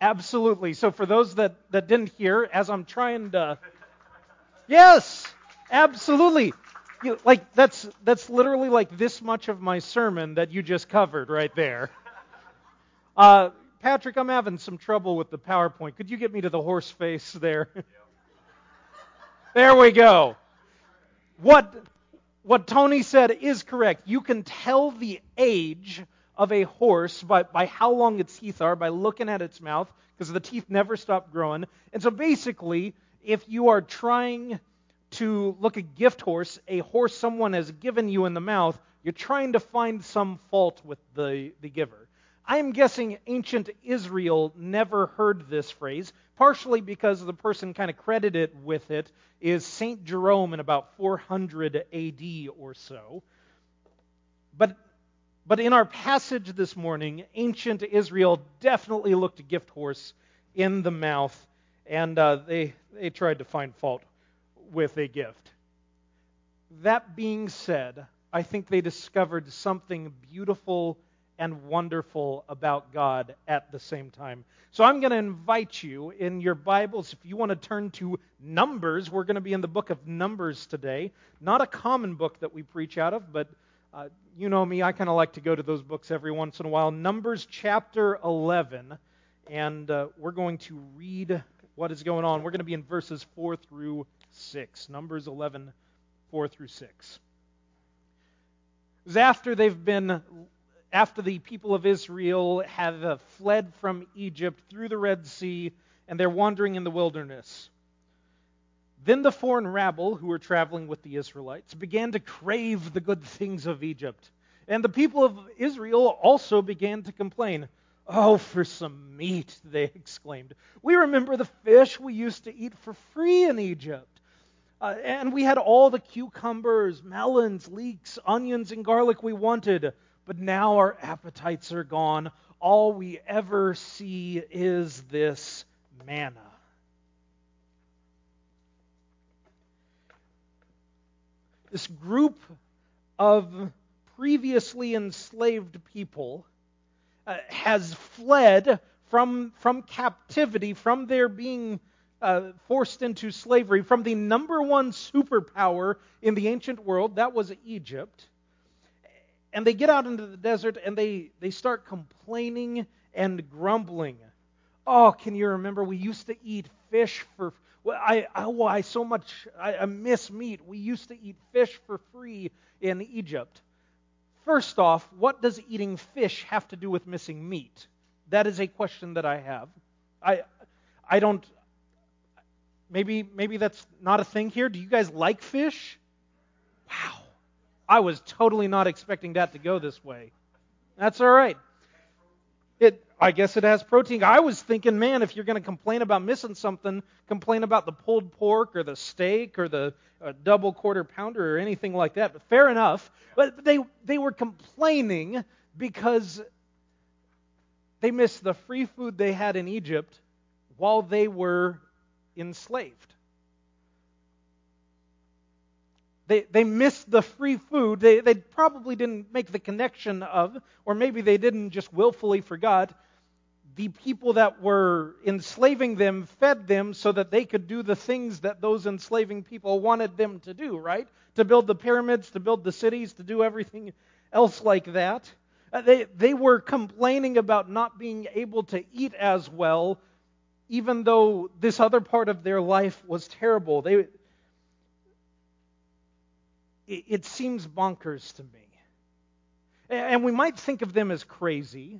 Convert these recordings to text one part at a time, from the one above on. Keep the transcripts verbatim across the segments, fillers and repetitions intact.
Absolutely. So for those that, that didn't hear, as I'm trying to... Yes, absolutely. You, like that's that's literally like this much of my sermon that you just covered right there. Uh, Patrick, I'm having some trouble with the PowerPoint. Could you get me to the horse face there? There we go. What what Tony said is correct. You can tell the age of a horse by, by how long its teeth are, by looking at its mouth, because the teeth never stop growing. And so basically, if you are trying to look a gift horse, a horse someone has given you in the mouth, you're trying to find some fault with the, the giver. I am guessing ancient Israel never heard this phrase, partially because the person kind of credited with it is Saint Jerome in about four hundred A D or so. But, but in our passage this morning, ancient Israel definitely looked a gift horse in the mouth, and uh, they, they tried to find fault with a gift. That being said, I think they discovered something beautiful and wonderful about God at the same time. So I'm going to invite you in your Bibles, if you want to turn to Numbers. We're going to be in the book of Numbers today. Not a common book that we preach out of, but uh, you know me, I kind of like to go to those books every once in a while. Numbers chapter eleven, and uh, we're going to read what is going on. We're going to be in verses four through six. Numbers eleven, four through six. It was after they've been, after the people of Israel have uh, fled from Egypt through the Red Sea, and they're wandering in the wilderness. Then the foreign rabble who were traveling with the Israelites began to crave the good things of Egypt. And the people of Israel also began to complain. "Oh, for some meat," they exclaimed. "We remember the fish we used to eat for free in Egypt. Uh, and we had all the cucumbers, melons, leeks, onions, and garlic we wanted. But now our appetites are gone. All we ever see is this manna." This group of previously enslaved people uh, has fled from, from captivity, from their being Uh, forced into slavery, from the number one superpower in the ancient world, that was Egypt. And they get out into the desert and they, they start complaining and grumbling. "Oh, can you remember we used to eat fish for, well, I, I, well, I so much, I, I miss meat. We used to eat fish for free in Egypt." First off, what does eating fish have to do with missing meat? That is a question that I have. I, I don't... Maybe maybe that's not a thing here. Do you guys like fish? Wow. I was totally not expecting that to go this way. That's all right. It, I guess it has protein. I was thinking, man, if you're going to complain about missing something, complain about the pulled pork or the steak or the uh, double quarter pounder or anything like that. But fair enough. But they they were complaining because they missed the free food they had in Egypt while they were enslaved. They they missed the free food. They they probably didn't make the connection of, or maybe they didn't, just willfully forgot. The people that were enslaving them fed them so that they could do the things that those enslaving people wanted them to do, right? To build the pyramids, to build the cities, to do everything else like that. Uh, they they were complaining about not being able to eat as well, even though this other part of their life was terrible. They, it, it seems bonkers to me. And we might think of them as crazy,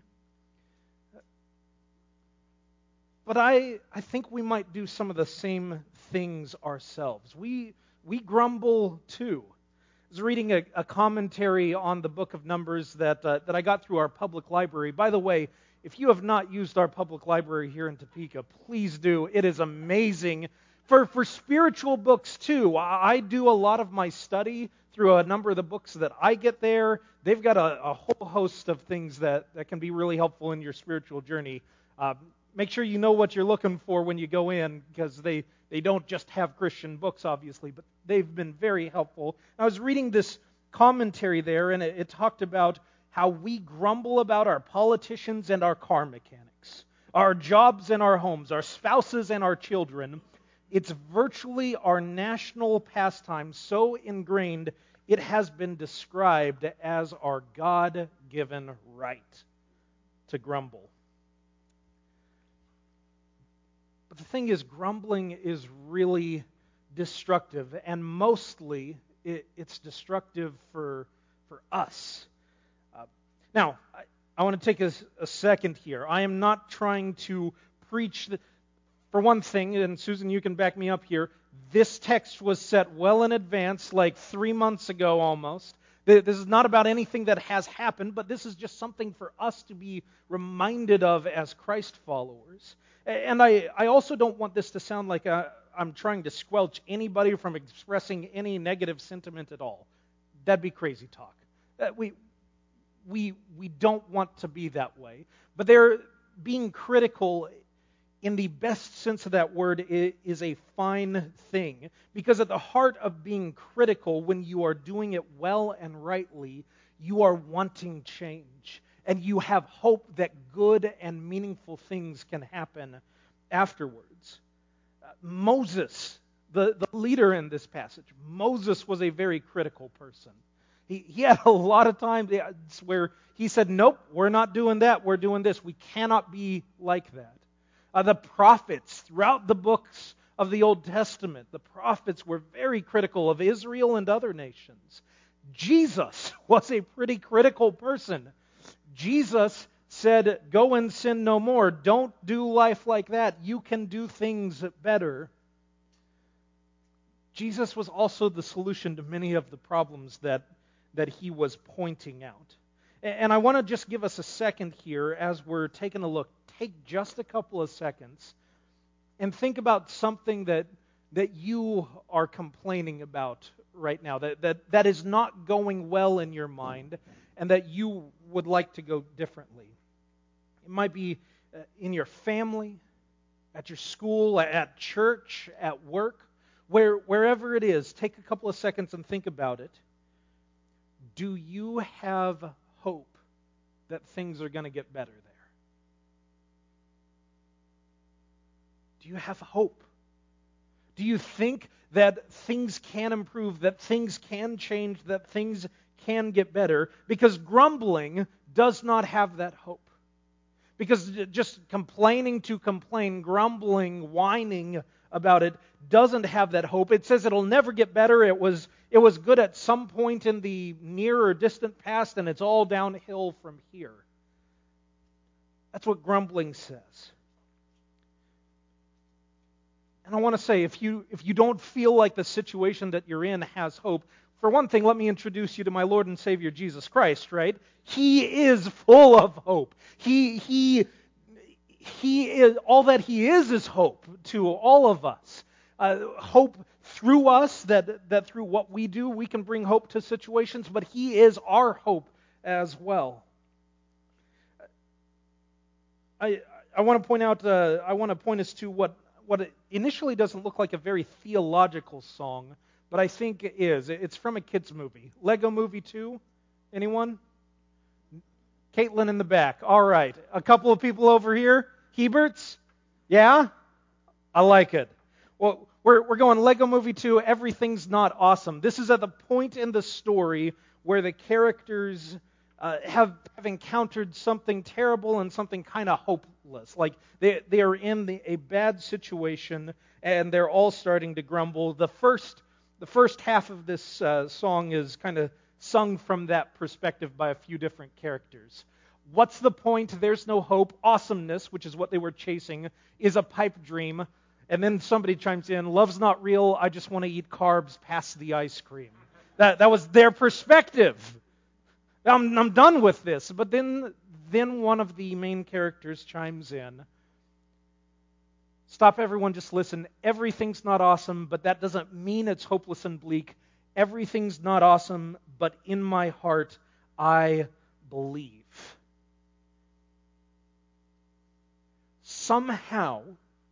but I, I think we might do some of the same things ourselves. We, we grumble too. I was reading a, a commentary on the book of Numbers that, uh, that I got through our public library. By the way, if you have not used our public library here in Topeka, please do. It is amazing. For, for spiritual books, too, I do a lot of my study through a number of the books that I get there. They've got a, a whole host of things that, that can be really helpful in your spiritual journey. Uh, make sure you know what you're looking for when you go in, because they, they don't just have Christian books, obviously, but they've been very helpful. I was reading this commentary there, and it, it talked about how we grumble about our politicians and our car mechanics. our jobs and our homes, our spouses and our children. It's virtually our national pastime, so ingrained it has been described as our God-given right to grumble. But the thing is, grumbling is really destructive, and mostly it, it's destructive for, for us. Uh, now, I, I want to take a, a second here. I am not trying to preach, the, for one thing, and Susan, you can back me up here, this text was set well in advance, like three months ago almost. This is not about anything that has happened, but this is just something for us to be reminded of as Christ followers. And I, I also don't want this to sound like a, I'm trying to squelch anybody from expressing any negative sentiment at all. That'd be crazy talk. Uh, we, we, we don't want to be that way. But they're being critical in the best sense of that word is a fine thing. Because at the heart of being critical, when you are doing it well and rightly, you are wanting change. And you have hope that good and meaningful things can happen afterwards. Uh, Moses, the, the leader in this passage, Moses was a very critical person. He, he had a lot of times where he said, nope, we're not doing that, we're doing this. We cannot be like that. Uh, the prophets, throughout the books of the Old Testament, the prophets were very critical of Israel and other nations. Jesus was a pretty critical person. Jesus said, go and sin no more. Don't do life like that. You can do things better. Jesus was also the solution to many of the problems that, that he was pointing out. And I want to just give us a second here as we're taking a look. Take just a couple of seconds and think about something that, that you are complaining about right now, that, that, that is not going well in your mind and that you would like to go differently. It might be in your family, at your school, at church, at work, where, wherever it is. Take a couple of seconds and think about it. Do you have hope that things are going to get better there? Do you have hope? Do you think that things can improve, that things can change, that things can get better? Because grumbling does not have that hope. Because just complaining to complain, grumbling, whining about it doesn't have that hope. It says it'll never get better. It was, it was good at some point in the near or distant past, and it's all downhill from here. That's what grumbling says. And I want to say, if you if you don't feel like the situation that you're in has hope, for one thing, let me introduce you to my Lord and Savior Jesus Christ, right? He is full of hope. He he he is all that he is is hope to all of us. Uh, hope through us, that that through what we do we can bring hope to situations, but he is our hope as well. I I want to point out uh, I want to point us to what what it initially doesn't look like a very theological song, but I think it is. It's from a kids movie. Lego Movie two? Anyone? Caitlin in the back. All right. A couple of people over here. Heberts? Yeah? I like it. Well, we're we're going Lego Movie two, Everything's Not Awesome. This is at the point in the story where the characters uh, have, have encountered something terrible and something kind of hopeless. Like they, they are in the, a bad situation and they're all starting to grumble. The first, the first half of this uh, song is kind of sung from that perspective by a few different characters. What's the point? There's no hope. Awesomeness, which is what they were chasing, is a pipe dream. And then somebody chimes in, love's not real, I just want to eat carbs past the ice cream. That that was their perspective. I'm, I'm done with this. But then, then one of the main characters chimes in. Stop, everyone, just listen. Everything's not awesome, but that doesn't mean it's hopeless and bleak. Everything's not awesome, but in my heart, I believe. Somehow,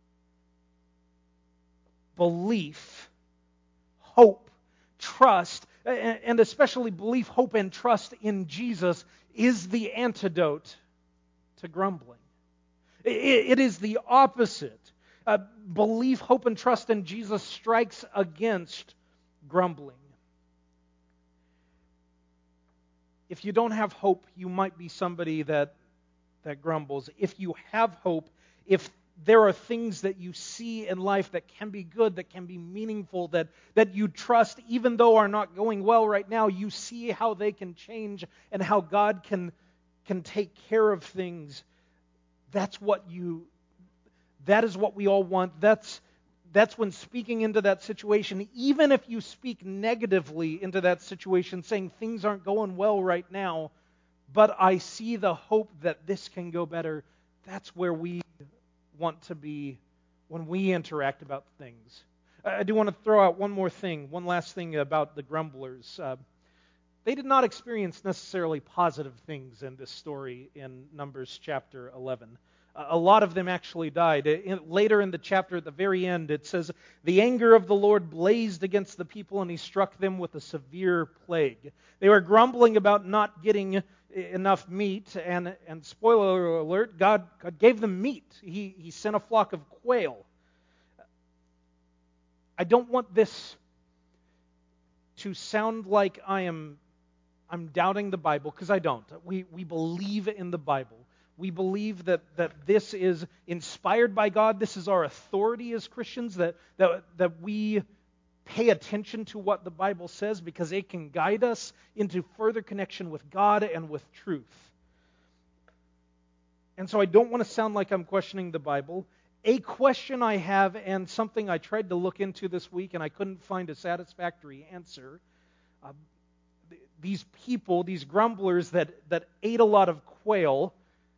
belief, hope, trust, and especially belief, hope, and trust in Jesus is the antidote to grumbling. It, it is the opposite. Uh, belief, hope, and trust in Jesus strikes against grumbling. If you don't have hope, you might be somebody that, that grumbles. If you have hope, if there are things that you see in life that can be good, that can be meaningful, that, that you trust, even though are not going well right now, you see how they can change and how God can, can take care of things. That's what you, that is what we all want. That's, that's when speaking into that situation, even if you speak negatively into that situation, saying things aren't going well right now, but I see the hope that this can go better, that's where we want to be when we interact about things. I do want to throw out one more thing, one last thing about the grumblers. Uh, they did not experience necessarily positive things in this story in Numbers chapter eleven. Uh, a lot of them actually died. In, later in the chapter, at the very end, it says, "The anger of the Lord blazed against the people, and he struck them with a severe plague." They were grumbling about not getting enough meat, and, and spoiler alert, God, God gave them meat. He, he sent a flock of quail. I don't want this to sound like I am I'm doubting the Bible, because I don't. We, we believe in the Bible. We believe that, that this is inspired by God. This is our authority as Christians, that, that, that we pay attention to what the Bible says because it can guide us into further connection with God and with truth. And so I don't want to sound like I'm questioning the Bible. A question I have, and something I tried to look into this week and I couldn't find a satisfactory answer. Uh, these people, these grumblers that, that ate a lot of quail,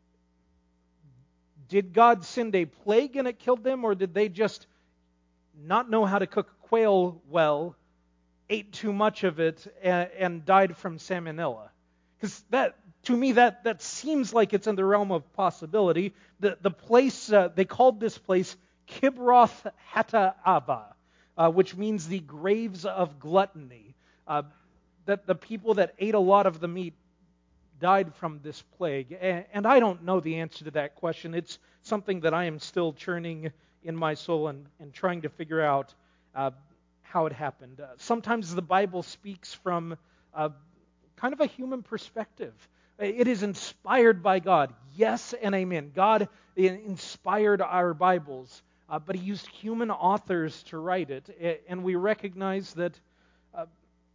did God send a plague and it killed them, or did they just not know how to cook quail well, ate too much of it, and, and died from salmonella? Because that, to me, that, that seems like it's in the realm of possibility. The, the place, uh, they called this place Kibroth Hattaavah, uh, which means the graves of gluttony. Uh, that the people that ate a lot of the meat died from this plague. And, and I don't know the answer to that question. It's something that I am still churning in my soul and, and trying to figure out uh, how it happened. Uh, sometimes the Bible speaks from uh, kind of a human perspective. It is inspired by God. Yes and amen. God inspired our Bibles, uh, but He used human authors to write it. And we recognize that, uh,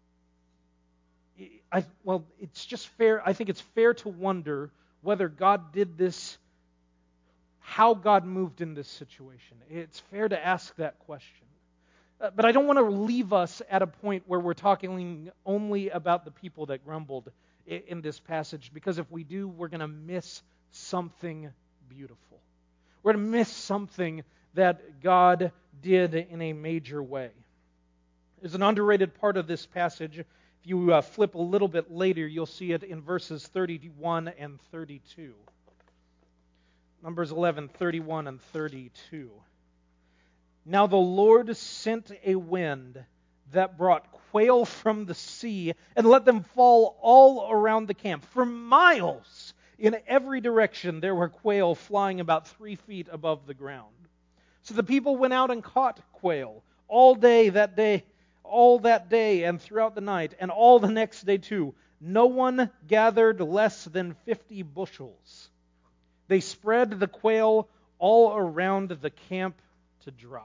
I, well, it's just fair. I think it's fair to wonder whether God did this, how God moved in this situation. It's fair to ask that question. Uh, but I don't want to leave us at a point where we're talking only about the people that grumbled in, in this passage, because if we do, we're going to miss something beautiful. We're going to miss something that God did in a major way. There's an underrated part of this passage. If you uh, flip a little bit later, you'll see it in verses thirty-one and thirty-two. Numbers eleven, thirty-one and thirty-two. Now the Lord sent a wind that brought quail from the sea and let them fall all around the camp. For miles in every direction there were quail flying about three feet above the ground. So the people went out and caught quail all day that day, all that day and throughout the night, and all the next day too. No one gathered less than fifty bushels. They spread the quail all around the camp to dry.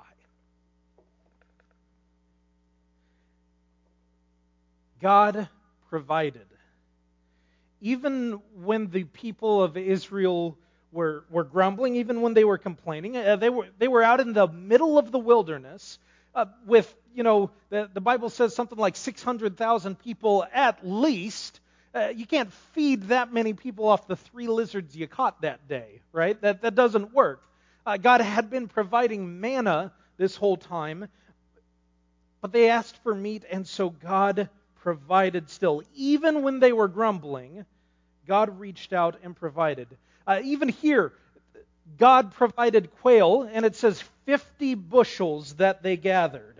God provided. Even when the people of Israel were, were grumbling, even when they were complaining, uh, they were they were out in the middle of the wilderness uh, with, you know, the, the Bible says something like six hundred thousand people at least. Uh, you can't feed that many people off the three lizards you caught that day, right? That, that doesn't work. Uh, God had been providing manna this whole time, but they asked for meat, and so God provided still. Even when they were grumbling, God reached out and provided. Uh, even here, God provided quail, and it says fifty bushels that they gathered.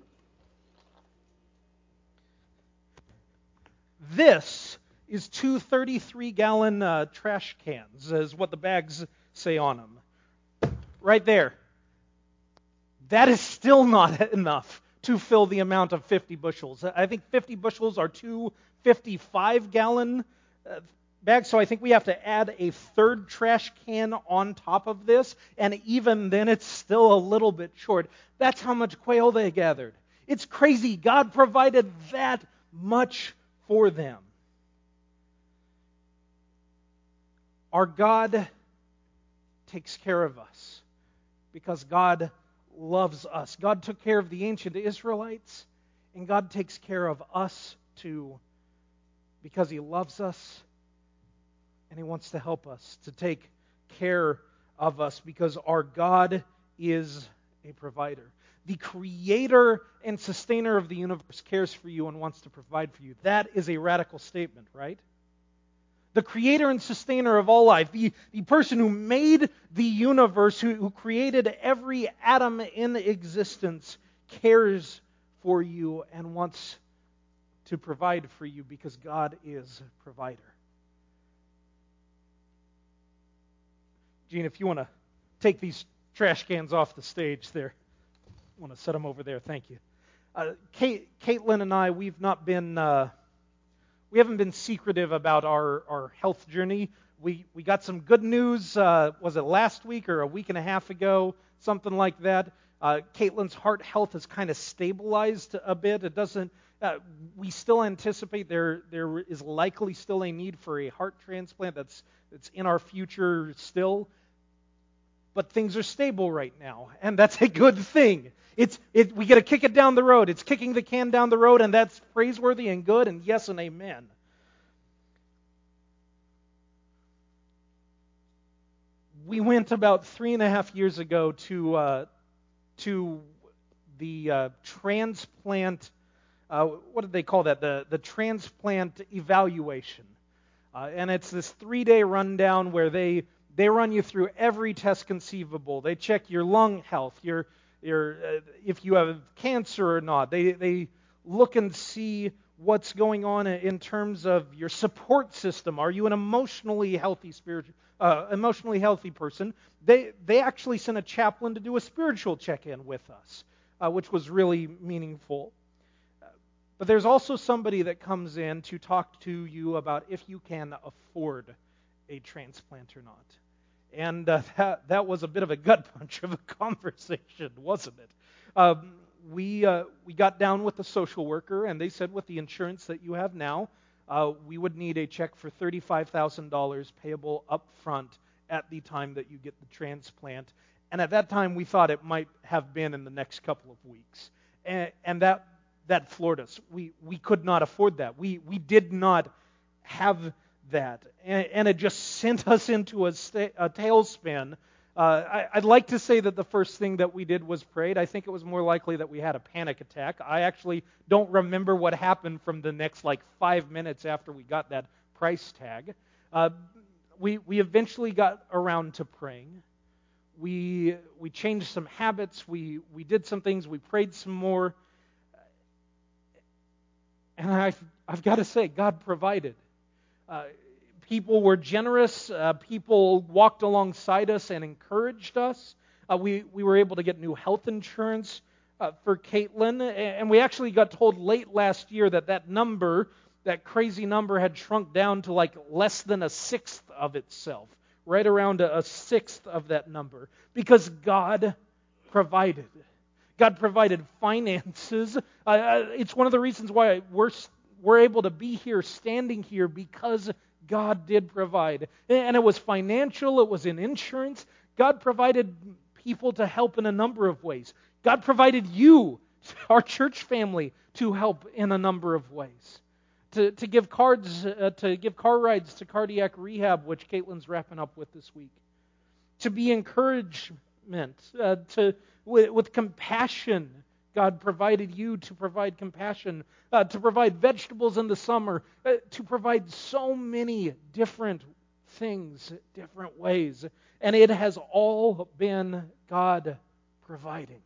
This is two thirty-three gallon uh, trash cans, is what the bags say on them. right there. That is still not enough to fill the amount of fifty bushels. I think fifty bushels are two fifty-five gallon uh, bags, so I think we have to add a third trash can on top of this, and even then it's still a little bit short. That's how much quail they gathered. It's crazy. God provided that much for them. Our God takes care of us because God loves us. God took care of the ancient Israelites, and God takes care of us too because He loves us and He wants to help us, to take care of us because our God is a provider. The creator and sustainer of the universe cares for you and wants to provide for you. That is a radical statement, right? The creator and sustainer of all life, the, the person who made the universe, who, who created every atom in existence, cares for you and wants to provide for you because God is a provider. Gene, if you want to take these trash cans off the stage there. I want to set them over there. Thank you. Uh, Kate, Caitlin and I, we've not been... Uh, We haven't been secretive about our, our health journey. We we got some good news, uh, was it last week or a week and a half ago, something like that. Uh, Caitlin's heart health has kind of stabilized a bit. It doesn't, uh, we still anticipate there there is likely still a need for a heart transplant. That's, that's in our future still. But things are stable right now, and that's a good thing. It's it, we get to kick it down the road. It's kicking the can down the road, and that's praiseworthy and good, and yes and amen. We went about three and a half years ago to uh, to the uh, transplant. Uh, what did they call that? The the transplant evaluation, uh, and it's this three-day rundown where they they run you through every test conceivable. They check your lung health, your Your, uh, if you have cancer or not. They they look and see what's going on in terms of your support system. Are you an emotionally healthy spiritual, uh, emotionally healthy person? They they actually sent a chaplain to do a spiritual check-in with us, uh, which was really meaningful. Uh, but there's also somebody that comes in to talk to you about if you can afford a transplant or not. And uh, that, that was a bit of a gut punch of a conversation, wasn't it? Um, we uh, we got down with the social worker, and they said with the insurance that you have now, uh, we would need a check for thirty-five thousand dollars payable up front at the time that you get the transplant. And at that time, we thought it might have been in the next couple of weeks. And, and that that floored us. We we could not afford that. We we did not have that, and, and it just sent us into a, sta- a tailspin. Uh, I, I'd like to say that the first thing that we did was prayed. I think it was more likely that we had a panic attack. I actually don't remember what happened from the next like five minutes after we got that price tag. Uh, we we eventually got around to praying. We we changed some habits. We we did some things. We prayed some more, and I've I've got to say, God provided. Uh, people were generous. Uh, people walked alongside us and encouraged us. Uh, we, we were able to get new health insurance uh, for Caitlin. And we actually got told late last year that that number, that crazy number, had shrunk down to like less than a sixth of itself. Right around a, a sixth of that number. Because God provided. God provided finances. Uh, it's one of the reasons why we're We're able to be here, standing here, because God did provide. And it was financial, it was in insurance. God provided people to help in a number of ways. God provided you, our church family, to help in a number of ways. To, to give cards, uh, to give car rides to cardiac rehab, which Caitlin's wrapping up with this week. To be encouragement, uh, to with, with compassion. God provided you to provide compassion, uh, to provide vegetables in the summer, uh, to provide so many different things, different ways. And it has all been God providing.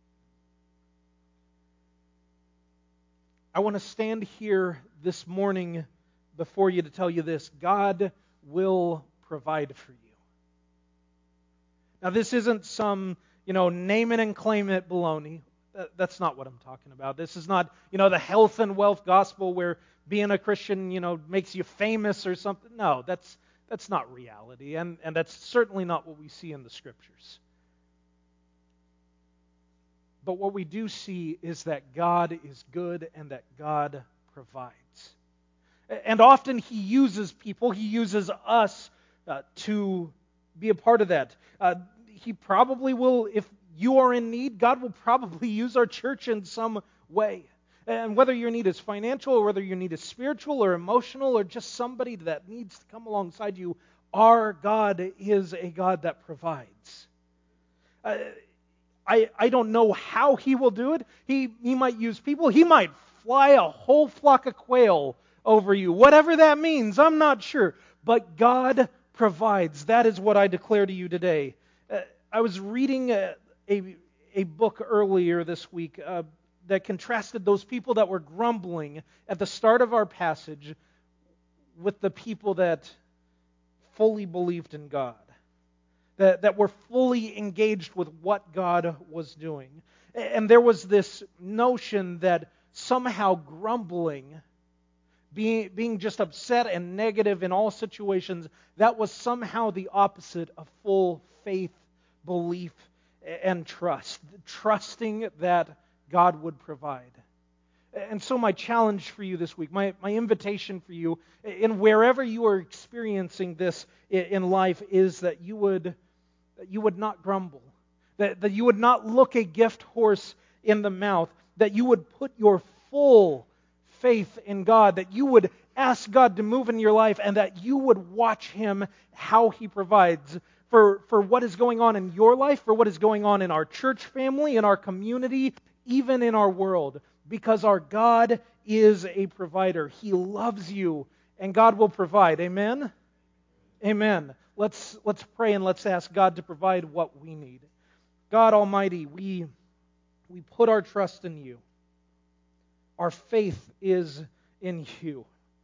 I want to stand here this morning before you to tell you this. God will provide for you. Now, this isn't some, you know, name it and claim it baloney. That's not what I'm talking about. This is not, you know, the health and wealth gospel where being a Christian, you know, makes you famous or something. No, that's that's not reality, and, and that's certainly not what we see in the Scriptures. But what we do see is that God is good and that God provides. And often He uses people, He uses us uh, to be a part of that. Uh, he probably will, if you are in need, God will probably use our church in some way. And whether your need is financial or whether your need is spiritual or emotional or just somebody that needs to come alongside you, our God is a God that provides. Uh, I, I don't know how He will do it. He, he might use people. He might fly a whole flock of quail over you. Whatever that means, I'm not sure. But God provides. That is what I declare to you today. Uh, I was reading a, a, a book earlier this week uh, that contrasted those people that were grumbling at the start of our passage with the people that fully believed in God, that, that were fully engaged with what God was doing. And there was this notion that somehow grumbling, being, being just upset and negative in all situations, that was somehow the opposite of full faith, belief, and trust. Trusting that God would provide. And so my challenge for you this week, my, my invitation for you, in wherever you are experiencing this in life, is that you would, that you would not grumble, that, that you would not look a gift horse in the mouth, that you would put your full faith in God, that you would ask God to move in your life, and that you would watch Him, how He provides for, for what is going on in your life, for what is going on in our church family, in our community, even in our world, because our God is a provider. He loves you, and God will provide. Amen? Amen. Let's, let's pray and let's ask God to provide what we need. God Almighty, we, we put our trust in You. Our faith is in You.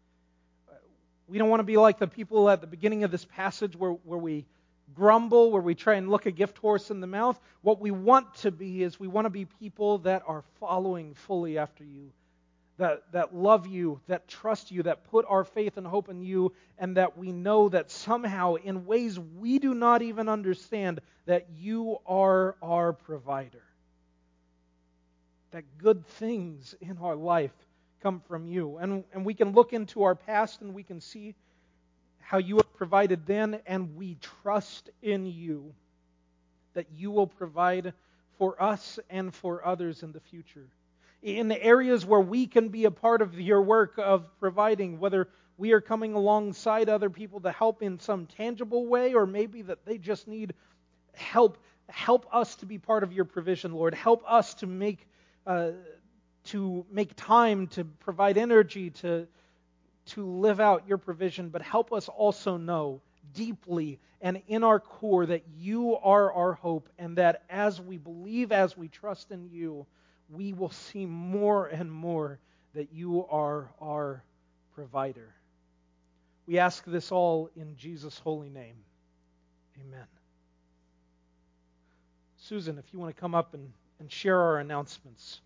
We don't want to be like the people at the beginning of this passage where, where we grumble, where we try and look a gift horse in the mouth. What we want to be is we want to be people that are following fully after You, that, that love You, that trust You, that put our faith and hope in You, and that we know that somehow, in ways we do not even understand, that You are our provider. That good things in our life come from You. And, and we can look into our past and we can see how You have provided then, and we trust in You that You will provide for us and for others in the future. In the areas where we can be a part of Your work of providing, whether we are coming alongside other people to help in some tangible way, or maybe that they just need help, help us to be part of Your provision, Lord. Help us to make uh, to make time, to provide energy, to to live out Your provision, but help us also know deeply and in our core that You are our hope, and that as we believe, as we trust in You, we will see more and more that You are our provider. We ask this all in Jesus' holy name. Amen. Susan, if you want to come up and, and share our announcements.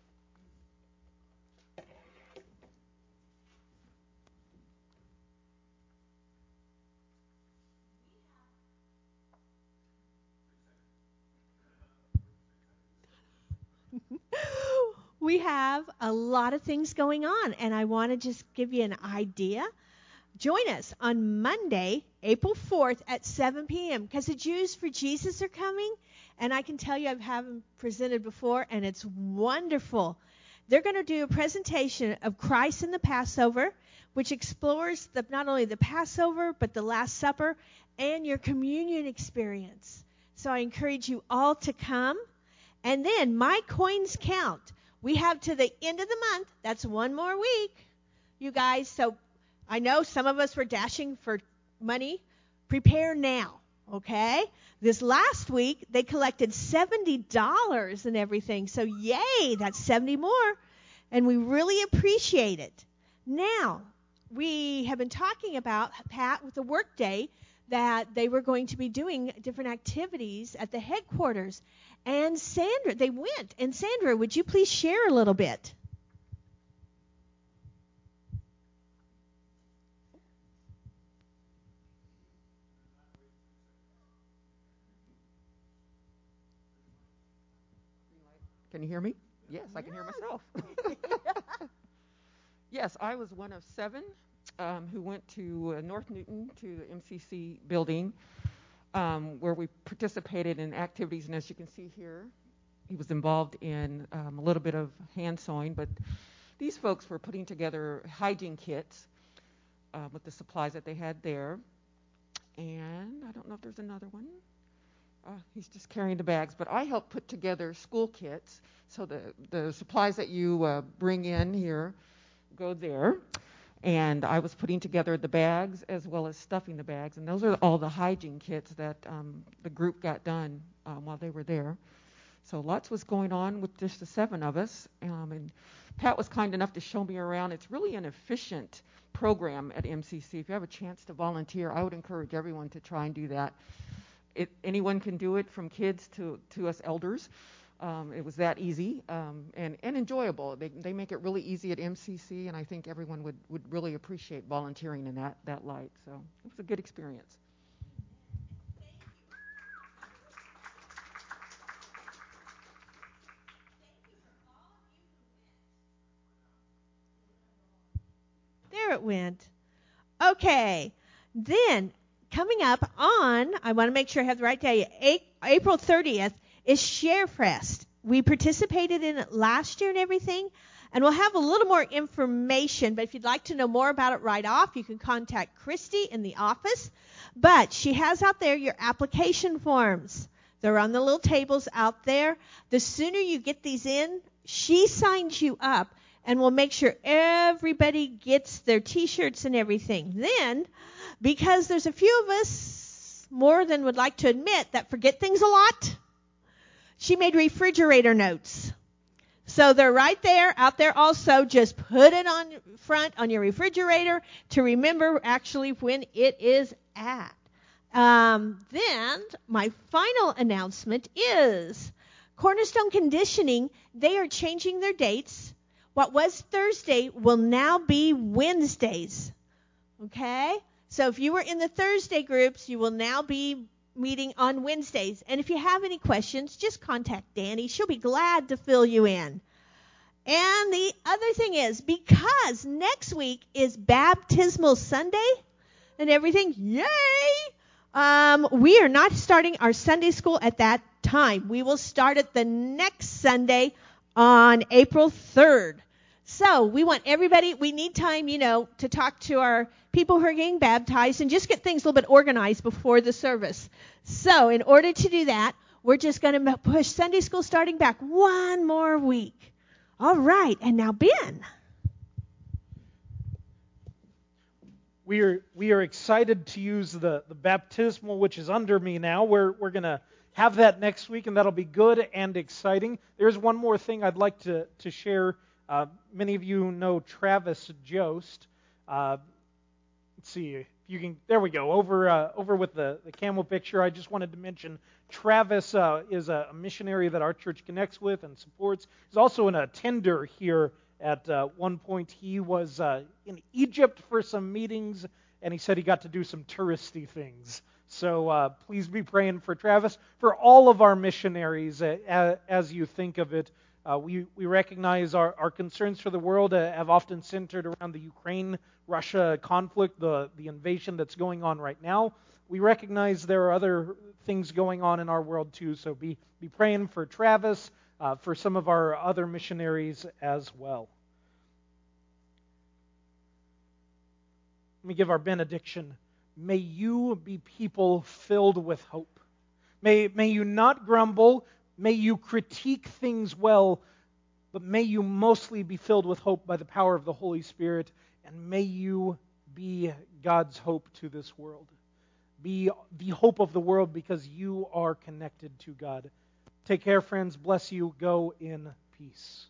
We have a lot of things going on, and I want to just give you an idea. Join us on Monday, April fourth at seven p.m. because the Jews for Jesus are coming, and I can tell you I've had them presented before, and it's wonderful. They're going to do a presentation of Christ and the Passover, which explores the, not only the Passover, but the Last Supper and your communion experience. So I encourage you all to come. And then My Coins Count. We have to the end of the month. That's one more week, you guys. So I know some of us were dashing for money. Prepare now, okay? This last week, they collected seventy dollars and everything. So yay, that's seventy more. And we really appreciate it. Now, we have been talking about, Pat, with the Workday, that they were going to be doing different activities at the headquarters. And Sandra, they went. And Sandra, would you please share a little bit? Can you hear me? Yes, I can hear myself. Yes, I was one of seven um, who went to uh, North Newton to the M C C building um, where we participated in activities. And as you can see here, he was involved in um, a little bit of hand sewing. But these folks were putting together hygiene kits uh, with the supplies that they had there. And I don't know if there's another one. Uh, he's just carrying the bags, but I helped put together school kits. So the, the supplies that you uh, bring in here go there. And I was putting together the bags as well as stuffing the bags. And those are all the hygiene kits that um, the group got done um, while they were there. So lots was going on with just the seven of us. Um, and Pat was kind enough to show me around. It's really an efficient program at M C C. If you have a chance to volunteer, I would encourage everyone to try and do that. It, anyone can do it, from kids to, to us elders. Um, it was that easy um, and, and enjoyable. They, they make it really easy at M C C, and I think everyone would, would really appreciate volunteering in that, that light. So it was a good experience. There it went. Okay. Then, coming up on, I want to make sure I have the right day, April thirtieth, is ShareFest. We participated in it last year and everything, and we'll have a little more information, but if you'd like to know more about it right off, you can contact Christy in the office. But she has out there your application forms. They're on the little tables out there. The sooner you get these in, she signs you up, and we'll make sure everybody gets their T-shirts and everything. Then, because there's a few of us, more than would like to admit, that forget things a lot, she made refrigerator notes. So they're right there, out there also. Just put it on front on your refrigerator to remember actually when it is at. Um, then my final announcement is Cornerstone Conditioning. They are changing their dates. What was Thursday will now be Wednesdays. Okay? So if you were in the Thursday groups, you will now be meeting on Wednesdays. And if you have any questions, just contact Danny. She'll be glad to fill you in. And the other thing is, because next week is Baptismal Sunday and everything, yay! Um, we are not starting our Sunday school at that time. We will start it the next Sunday on April third. So we want everybody, we need time, you know, to talk to our people who are getting baptized and just get things a little bit organized before the service. So in order to do that, we're just going to push Sunday school starting back one more week. All right. And now, Ben. We are we are excited to use the, the baptismal, which is under me now. We're we're going to have that next week, and that'll be good and exciting. There's one more thing I'd like to, to share. Uh, many of you know Travis Jost. Uh, let's see if you can. There we go. Over uh, over with the, the camel picture. I just wanted to mention Travis uh, is a missionary that our church connects with and supports. He's also an attender here. At uh, one point, he was uh, in Egypt for some meetings, and he said he got to do some touristy things. So uh, please be praying for Travis. For all of our missionaries, uh, as you think of it, uh, we, we recognize our, our concerns for the world uh, have often centered around the Ukraine-Russia conflict, the, the invasion that's going on right now. We recognize there are other things going on in our world too, so be, be praying for Travis, Uh, for some of our other missionaries as well. Let me give our benediction. May you be people filled with hope. May, may you not grumble. May you critique things well, but may you mostly be filled with hope by the power of the Holy Spirit, and may you be God's hope to this world. Be the hope of the world because you are connected to God. Take care, friends. Bless you. Go in peace.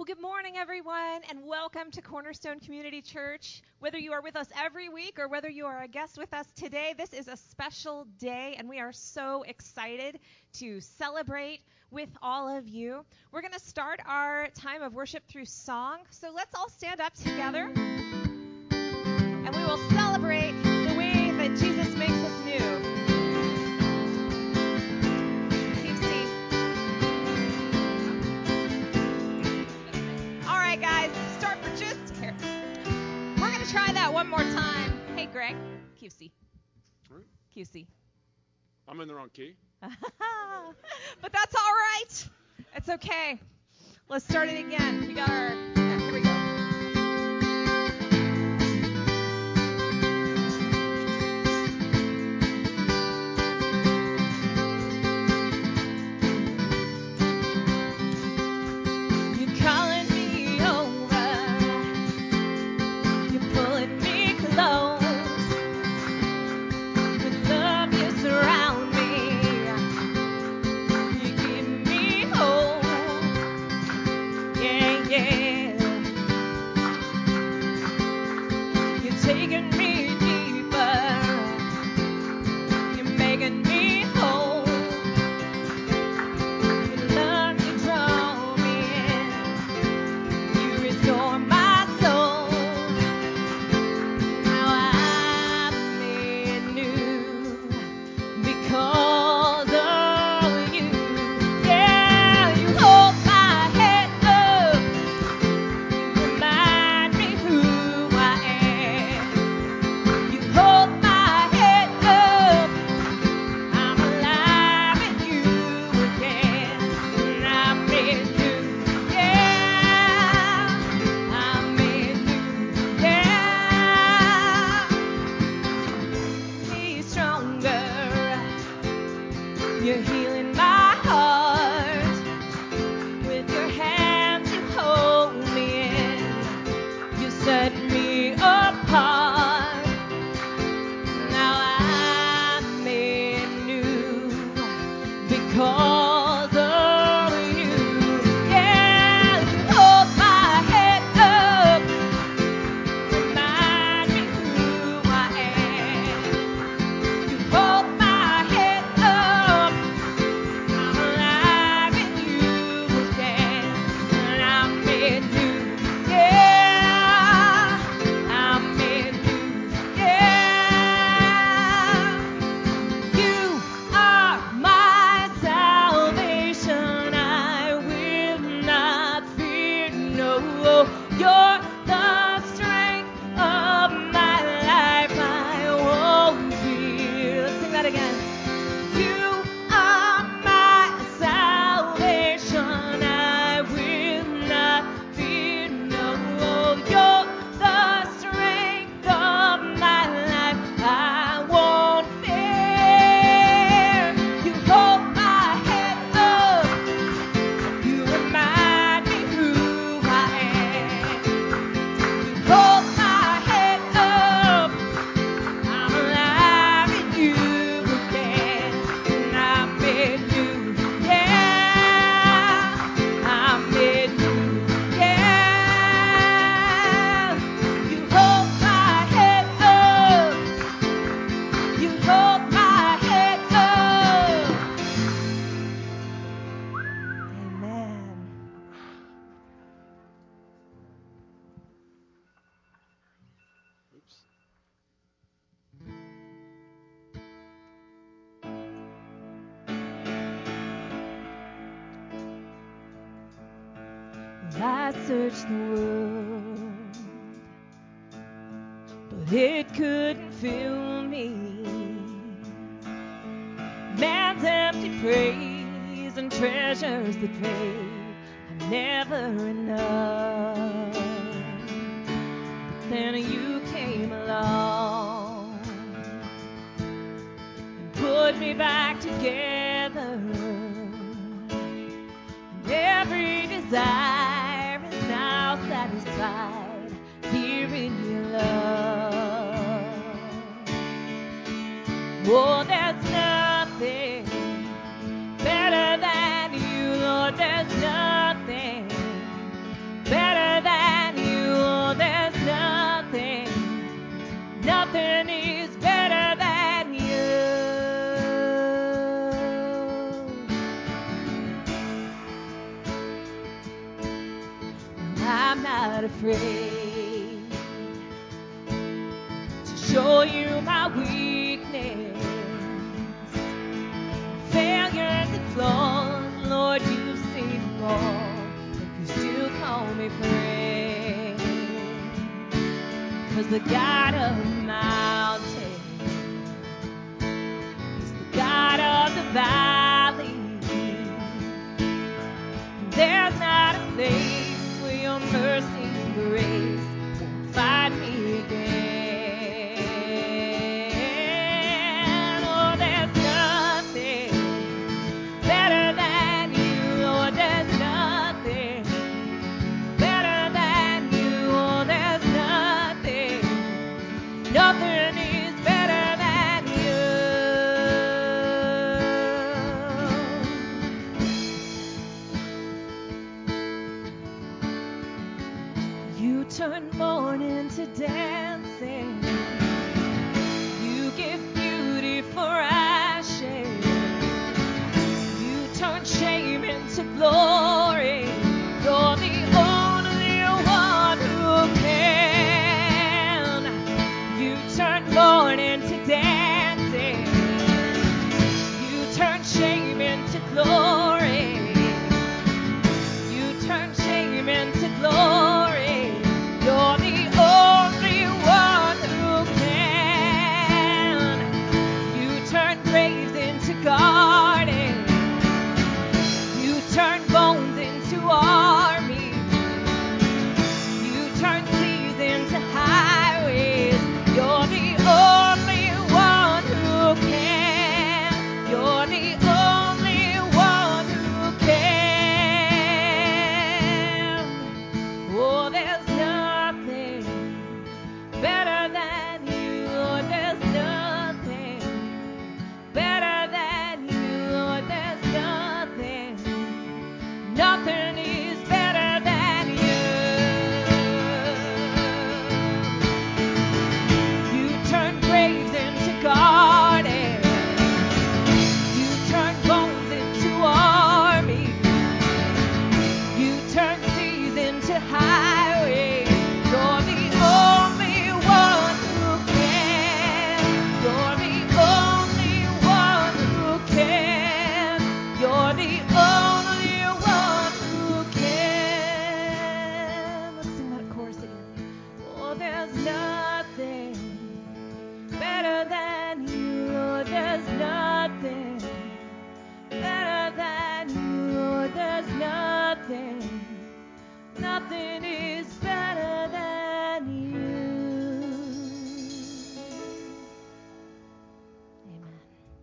Well, good morning, everyone, and welcome to Cornerstone Community Church. Whether you are with us every week or whether you are a guest with us today, this is a special day, and we are so excited to celebrate with all of you. We're going to start our time of worship through song, so let's all stand up together, and we will celebrate the way that Jesus makes us new. Guys, start for just here. We're going to try that one more time. Hey, Greg. Q C. Right. Q C. I'm in the wrong key. But that's all right. It's okay. Let's start it again. We got our... Yeah, here we go. I searched the world, but it couldn't fill me. Man's empty praise and treasures that fade are never enough. But then you came along and put me back together, and every desire is now satisfied here in your love. Oh, there's nothing better than you, Lord. There's nothing not afraid to show you my weakness, failures and flaws. Lord, you've seen them all, but you still call me friend. 'Cause the God of the mountain is the God of the valley. There's not a place where your mercy and grace won't find me again. Oh, there's nothing better than you. Oh, there's nothing better than you. Oh, there's nothing, nothing is better than you. You turn mourning to dancing. You give beauty for ashes. You turn shame into glory. You're the only one who can. You turn mourning to dancing. You turn shame into glory. You turn shame into glory. You're the only one who can. You turn graves into gardens. You turn bones into armies. You turn seas into highways. You're the only one who can. You're the only one who can. Oh, there's nothing better than you. Oh, there's nothing better than you. Oh, there's nothing, nothing is better than you. You turn graves into gardens. You turn bones into armies. You turn seas into highways. You're the only one who can. You're the only one who can. You're the only one who can. Let's sing that chorus again. Oh, there's nothing better than you. Oh, there's nothing better than you. Oh, there's nothing, nothing is better than you. Amen.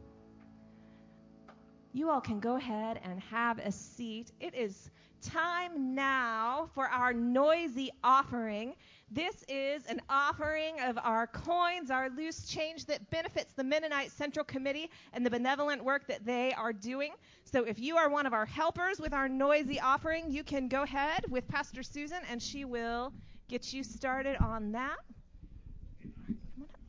You all can go ahead and have a seat. It is time now for our noisy offering. This is an offering of our coins, our loose change that benefits the Mennonite Central Committee and the benevolent work that they are doing. So if you are one of our helpers with our noisy offering, you can go ahead with Pastor Susan, and she will get you started on that. Come on up.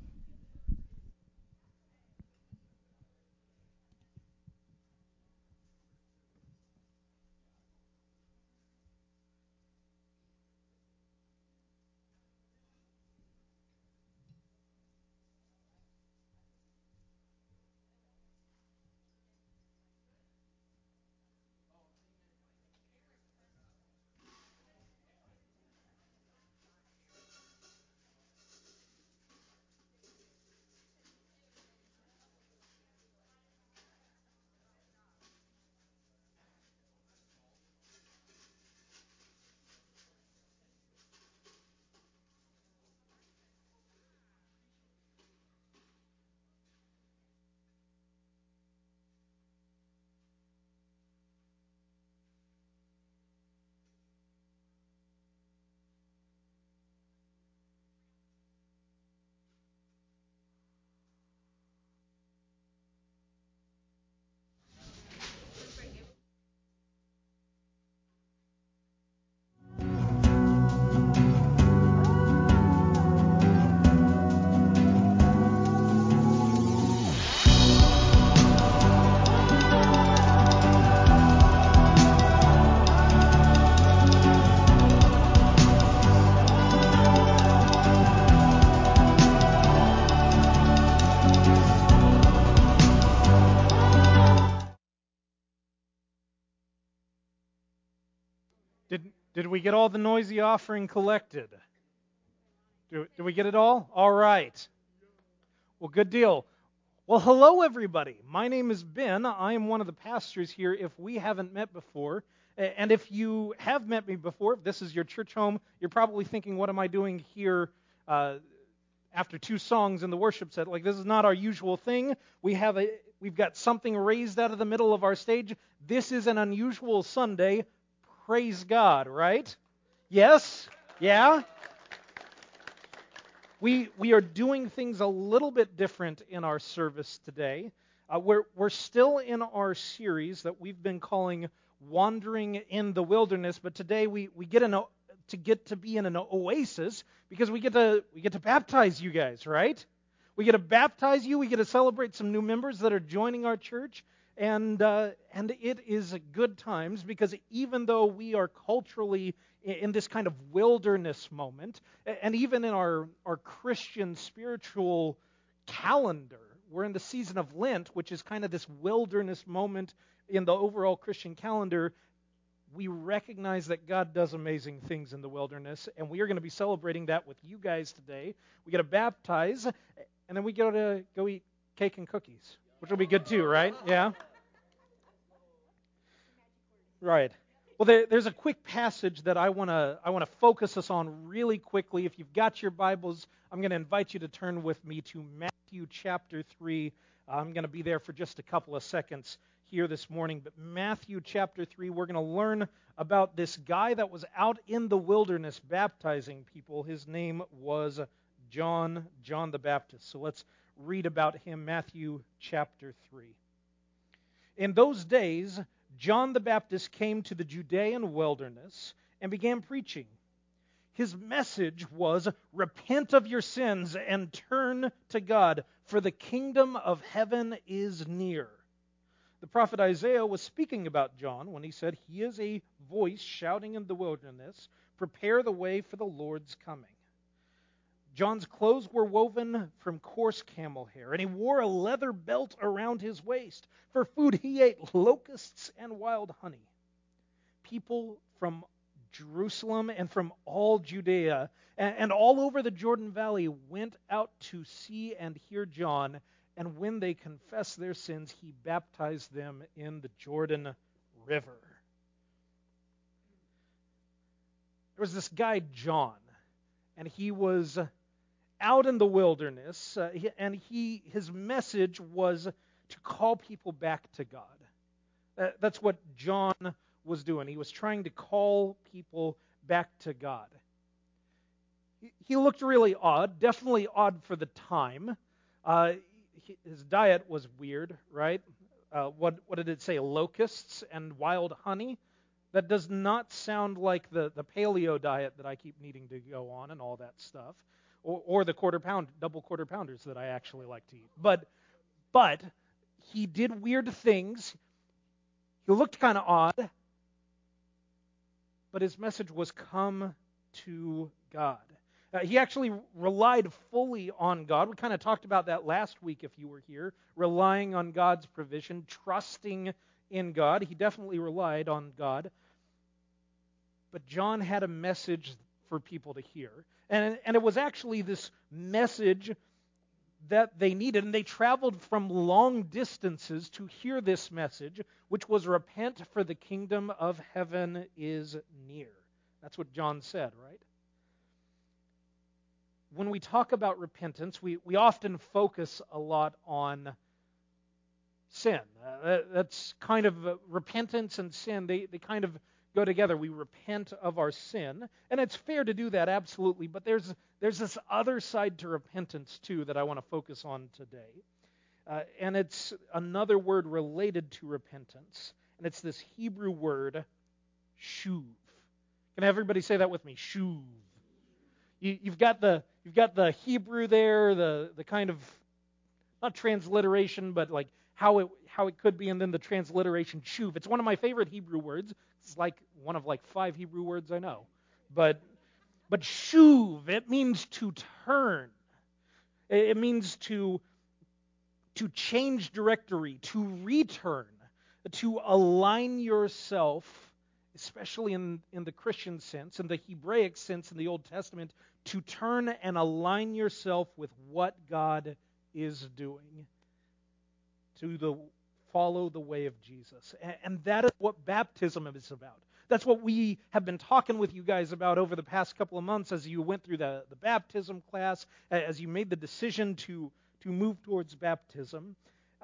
Did we get all the noisy offering collected? Do, did we get it all? All right. Well, good deal. Well, hello, everybody. My name is Ben. I am one of the pastors here if we haven't met before. And if you have met me before, if this is your church home, you're probably thinking, what am I doing here uh, after two songs in the worship set? Like, this is not our usual thing. We have a, we've got something raised out of the middle of our stage. This is an unusual Sunday. Praise God, right? Yes? Yeah? We we are doing things a little bit different in our service today. Uh, we're we're still in our series that we've been calling Wandering in the Wilderness, but today we, we get an, to get to be in an oasis because we get to we get to baptize you guys, right? We get to baptize you. We get to celebrate some new members that are joining our church, and uh, and it is good times because even though we are culturally in this kind of wilderness moment, and even in our, our Christian spiritual calendar, we're in the season of Lent, which is kind of this wilderness moment in the overall Christian calendar. We recognize that God does amazing things in the wilderness, and we are going to be celebrating that with you guys today. We get to baptize, and then we go to go eat cake and cookies, which will be good too, right? Yeah? Right. Well, there, there's a quick passage that I want to I want to focus us on really quickly. If you've got your Bibles, I'm going to invite you to turn with me to Matthew chapter three. I'm going to be there for just a couple of seconds here this morning. But Matthew chapter three, we're going to learn about this guy that was out in the wilderness baptizing people. His name was John, John the Baptist. So let's read about him, Matthew chapter three. In those days, John the Baptist came to the Judean wilderness and began preaching. His message was, repent of your sins and turn to God, for the kingdom of heaven is near. The prophet Isaiah was speaking about John when he said, he is a voice shouting in the wilderness, prepare the way for the Lord's coming. John's clothes were woven from coarse camel hair, and he wore a leather belt around his waist. For food he ate locusts and wild honey. People from Jerusalem and from all Judea and, and all over the Jordan Valley went out to see and hear John, and when they confessed their sins, he baptized them in the Jordan River. There was this guy, John, and he was out in the wilderness, uh, and he his message was to call people back to God. Uh, that's what John was doing. He was trying to call people back to God. He, he looked really odd, definitely odd for the time. Uh, he, his diet was weird, right? Uh, what, what did it say? Locusts and wild honey? That does not sound like the, the paleo diet that I keep needing to go on and all that stuff. Or, or the quarter pound, double quarter pounders that I actually like to eat. But, but he did weird things. He looked kind of odd. But his message was come to God. Uh, he actually relied fully on God. We kind of talked about that last week if you were here. Relying on God's provision, trusting in God. He definitely relied on God. But John had a message for people to hear. And, and it was actually this message that they needed. And they traveled from long distances to hear this message, which was repent, for the kingdom of heaven is near. That's what John said, right? When we talk about repentance, we, we often focus a lot on sin. Uh, that's kind of uh, repentance and sin, they, they kind of go together. We repent of our sin, and it's fair to do that, absolutely, but there's there's this other side to repentance, too, that I want to focus on today, uh, and it's another word related to repentance, and it's this Hebrew word, shuv. Can everybody say that with me? Shuv. You, you've got the you've got the Hebrew there, the the kind of, not transliteration, but like how it how it could be, and then the transliteration shuv. It's one of my favorite Hebrew words. It's like one of like five Hebrew words I know. But but shuv, it means to turn. It means to to change directory, to return, to align yourself especially in, in the Christian sense, in the Hebraic sense in the Old Testament, to turn and align yourself with what God is doing, to the follow the way of Jesus. And, and that is what baptism is about. That's what we have been talking with you guys about over the past couple of months as you went through the, the baptism class, as you made the decision to, to move towards baptism. Uh,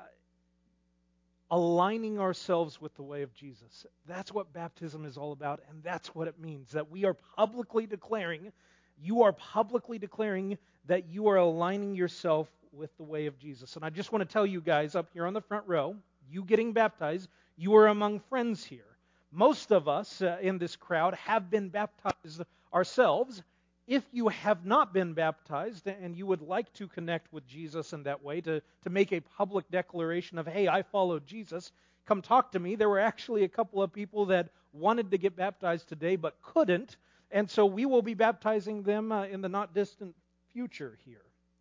aligning ourselves with the way of Jesus. That's what baptism is all about, and that's what it means, that we are publicly declaring, you are publicly declaring that you are aligning yourself with the way of Jesus. And I just want to tell you guys up here on the front row, you getting baptized, you are among friends here. Most of us uh, in this crowd have been baptized ourselves. If you have not been baptized and you would like to connect with Jesus in that way, to, to make a public declaration of, hey, I followed Jesus, come talk to me. There were actually a couple of people that wanted to get baptized today but couldn't, and so we will be baptizing them uh, in the not distant future here.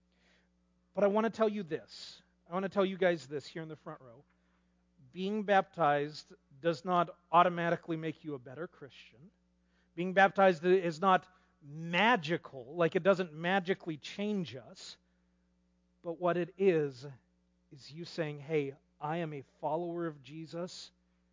But I want to tell you this. I want to tell you guys this here in the front row. Being baptized does not automatically make you a better Christian. Being baptized is not magical, like it doesn't magically change us. But what it is, is you saying, hey, I am a follower of Jesus,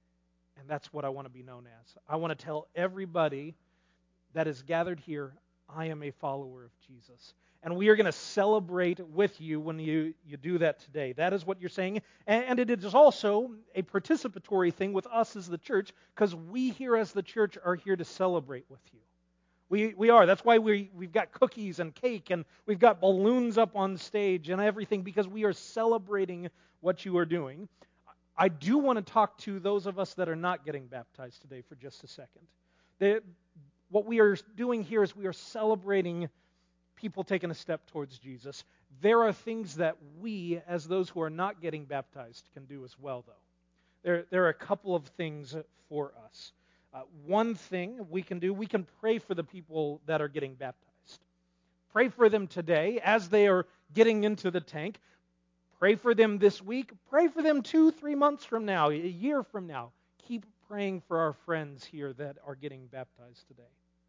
and that's what I want to be known as. I want to tell everybody that is gathered here, I am a follower of Jesus. And we are going to celebrate with you when you, you do that today. That is what you're saying. And, and it is also a participatory thing with us as the church, because we here as the church are here to celebrate with you. We we are. That's why we, we've got cookies and cake, and we've got balloons up on stage and everything, because we are celebrating what you are doing. I do want to talk to those of us that are not getting baptized today for just a second. The, what we are doing here is we are celebrating people taking a step towards Jesus. There are things that we, as those who are not getting baptized, can do as well, though. There, there are a couple of things for us. Uh, one thing we can do, we can pray for the people that are getting baptized. Pray for them today as they are getting into the tank. Pray for them this week. Pray for them two, three months from now, a year from now. Keep praying for our friends here that are getting baptized today.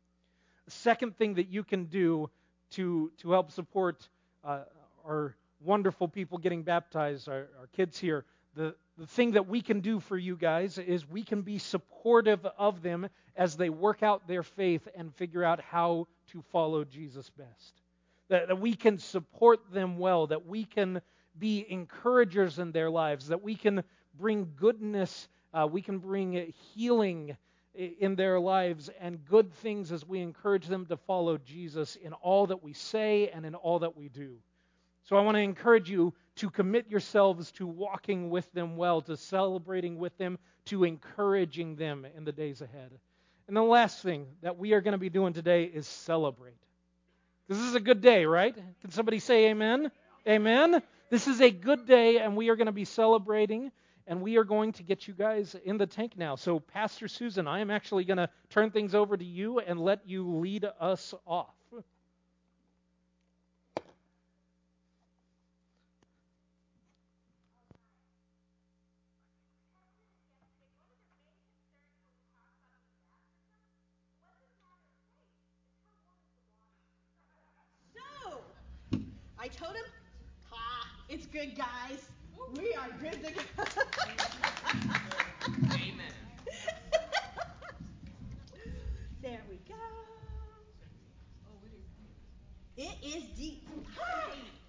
The second thing that you can do to, to help support uh, our wonderful people getting baptized, our, our kids here, the, the thing that we can do for you guys is we can be supportive of them as they work out their faith and figure out how to follow Jesus best. That, that we can support them well, that we can be encouragers in their lives, that we can bring goodness, uh, we can bring healing in their lives and good things as we encourage them to follow Jesus in all that we say and in all that we do. So I want to encourage you to commit yourselves to walking with them well, to celebrating with them, to encouraging them in the days ahead. And the last thing that we are going to be doing today is celebrate. This is a good day, right? Can somebody say amen? Amen? This is a good day, and we are going to be celebrating, and we are going to get you guys in the tank now. So, Pastor Susan, I am actually going to turn things over to you and let you lead us off. So, I told him, ha, it's good, guys. We are good to go. Amen. There we go. It is deep. Hi.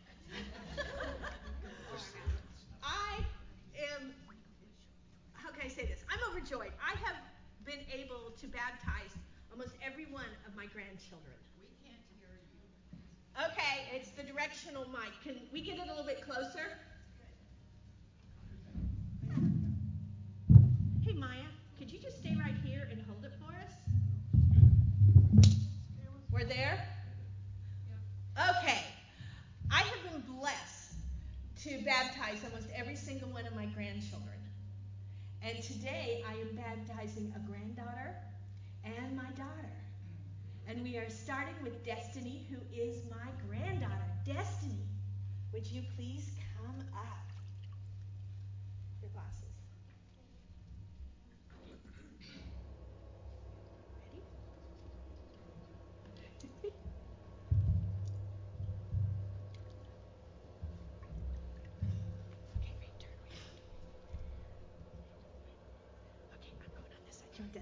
I am, how can I say this? I'm overjoyed. I have been able to baptize almost every one of my grandchildren. We can't hear you. Okay, it's the directional mic. Can we get it a little bit closer? Hey, Maya, could you just stay right here and hold it for us? We're there? Okay. I have been blessed to baptize almost every single one of my grandchildren. And today I am baptizing a granddaughter and my daughter. And we are starting with Destiny, who is my granddaughter. Destiny, would you please come up? Your glasses.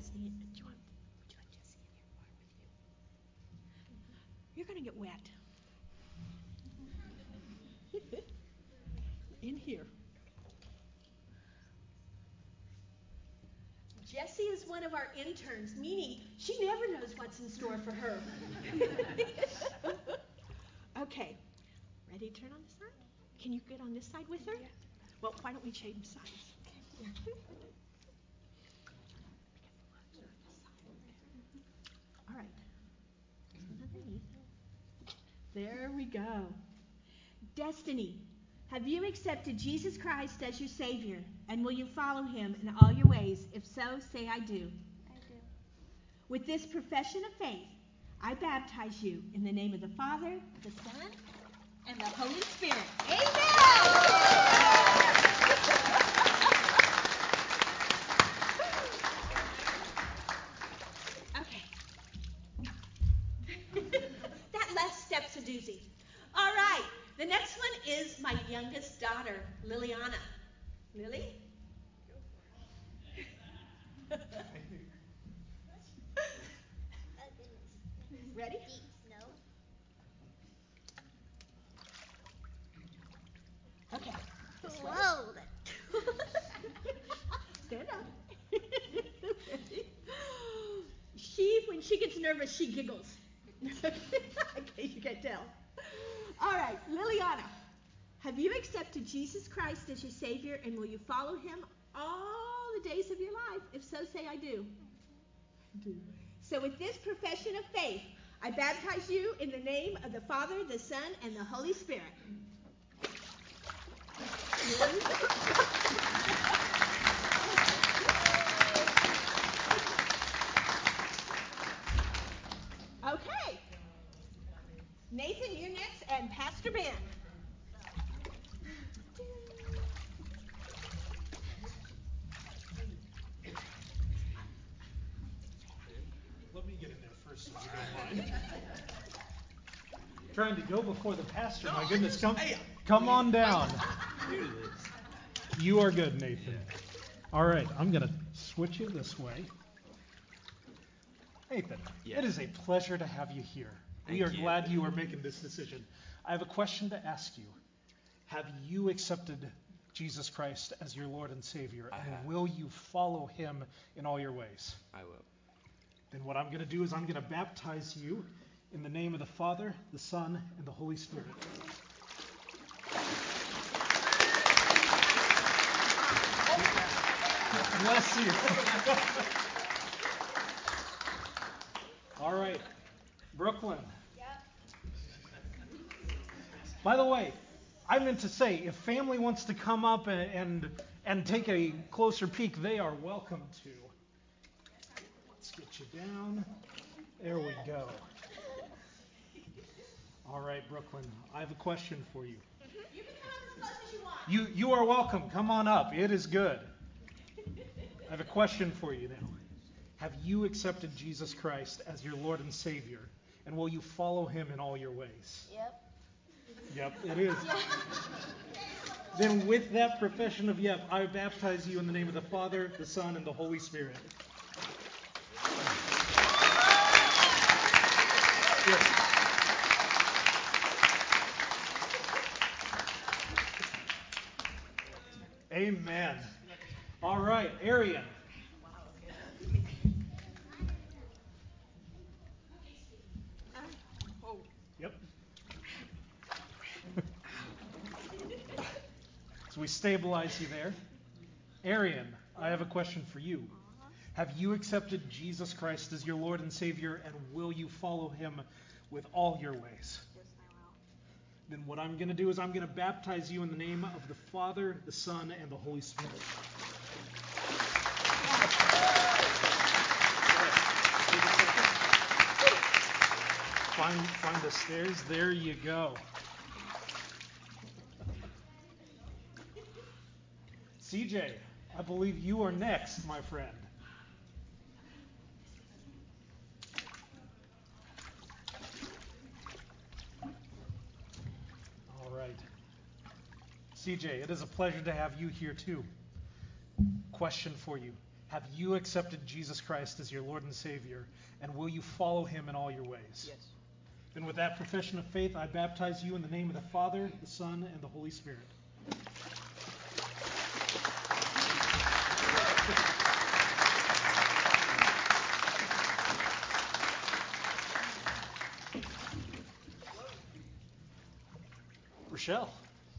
Jesse, do you want, would you like Jesse in your car with you? You're going to get wet. In here. Jessie is one of our interns, meaning she never knows what's in store for her. Okay, ready to turn on the side? Can you get on this side with her? Yeah. Well, why don't we change sides? All right. Underneath. There we go. Destiny. Have you accepted Jesus Christ as your Savior? And will you follow him in all your ways? If so, say I do. I do. With this profession of faith, I baptize you in the name of the Father, the Son, and the Holy Spirit. Amen! Okay. That last step's a doozy. All right. The next one is my youngest daughter, Liliana. Lily? Oh, goodness. Ready? Deep snow. Okay. This way. Whoa. Stand up. Ready? She, when she gets nervous, she giggles. In case you can't tell. All right, Liliana. Have you accepted Jesus Christ as your Savior, and will you follow him all the days of your life? If so, say I do. I do. So with this profession of faith, I baptize you in the name of the Father, the Son, and the Holy Spirit. Okay. Nathan, you're next, and Pastor Ben. Let me get in there first, if you don't mind. Trying to go before the pastor. My goodness, come, come on down. You are good, Nathan. All right, I'm going to switch you this way. Nathan, Yes. It is a pleasure to have you here. Thank we are you. glad you are making this decision. I have a question to ask you. Have you accepted Jesus Christ as your Lord and Savior? I and have. will you follow him in all your ways? I will. Then what I'm going to do is I'm going to baptize you in the name of the Father, the Son, and the Holy Spirit. Bless you. All right, Brooklyn. Yep. By the way, I meant to say, if family wants to come up and and, and take a closer peek, they are welcome to. Let's get you down. There we go. All right, Brooklyn, I have a question for you. You can come up as close as you want. You you are welcome. Come on up. It is good. I have a question for you now. Have you accepted Jesus Christ as your Lord and Savior? And will you follow him in all your ways? Yep. Yep, it is. Then with that profession of yep, I baptize you in the name of the Father, the Son, and the Holy Spirit. Yes. Amen. All right, Arian. Yep. So we stabilize you there. Arian, I have a question for you. Have you accepted Jesus Christ as your Lord and Savior, and will you follow him with all your ways? Yes, I will. Then what I'm going to do is I'm going to baptize you in the name of the Father, the Son, and the Holy Spirit. Find, find the stairs. There you go. C J, I believe you are next, my friend. All right. C J, it is a pleasure to have you here too. Question for you. Have you accepted Jesus Christ as your Lord and Savior, and will you follow him in all your ways? Yes. Then with that profession of faith, I baptize you in the name of the Father, the Son, and the Holy Spirit. Rochelle.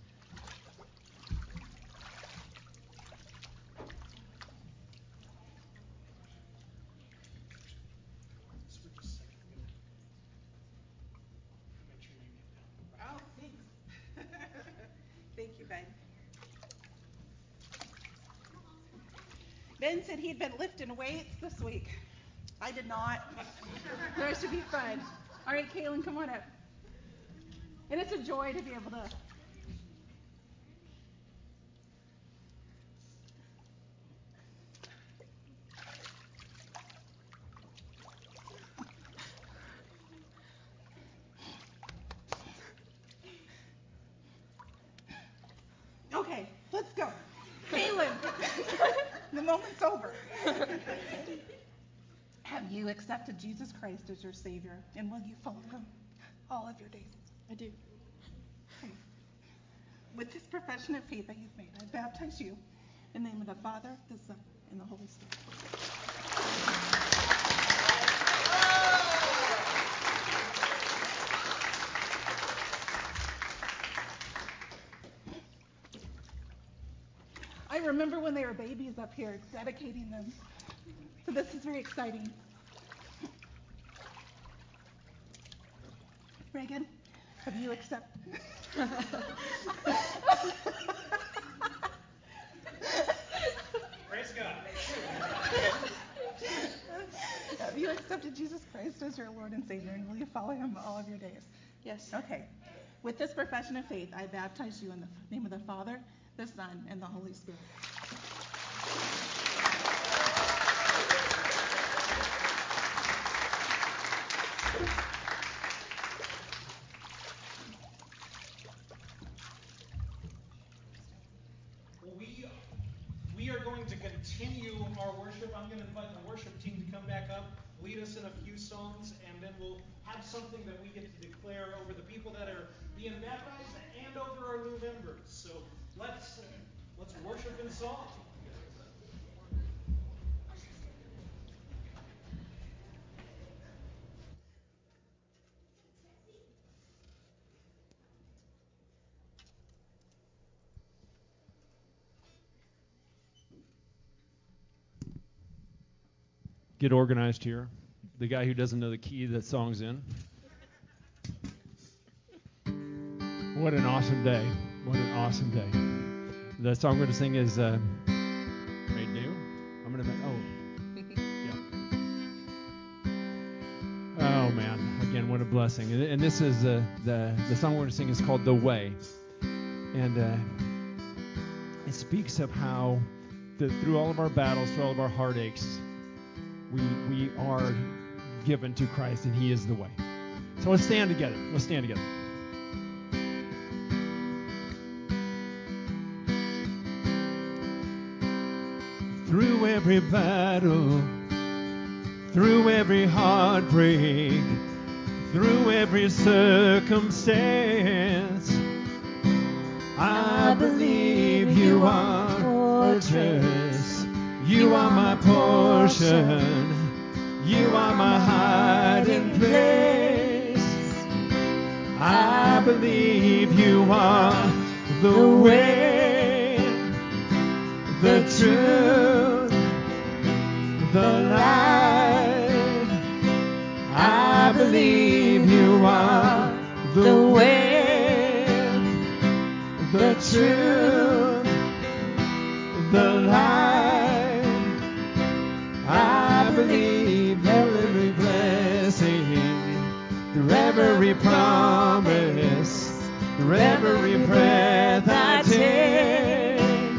Oh, thanks. Thank you, Ben. Ben said he'd been lifting weights this week. I did not. That should be fun. All right, Kaylin, come on up. And it's a joy to be able to. Okay, let's go. Kaylin, the moment's over. Have you accepted Jesus Christ as your Savior, and will you follow him all of your days? I do. Okay. With this profession of faith that you've made, I baptize you in the name of the Father, the Son, and the Holy Spirit. I remember when they were babies up here, dedicating them. So this is very exciting. Reagan, have you accepted? Praise God. Have you accepted Jesus Christ as your Lord and Savior, and will you follow him all of your days? Yes. Okay. With this profession of faith, I baptize you in the name of the Father, the Son, and the Holy Spirit. Well, we, we are going to continue our worship. I'm going to invite the worship team to come back up, lead us in a few songs, and then we'll have something that we get to declare over the people that are being baptized and over our new members. So let's, uh, let's worship in song. Get organized here. The guy who doesn't know the key that song's in. What an awesome day. What an awesome day. The song we're going to sing is uh, Made New. I'm going to, oh, yeah. Oh, man. Again, what a blessing. And, and this is, uh, the, the song we're going to sing is called The Way. And uh, it speaks of how the, through all of our battles, through all of our heartaches, We we are given to Christ, and he is the way. So let's stand together. Let's stand together. Through every battle, through every heartbreak, through every circumstance, I believe you are fortress. You are my portion. You are my hiding place. I believe you are the way, the truth, the light. I believe you are the way, the truth, the light. I believe every blessing, through every promise, through every breath I take.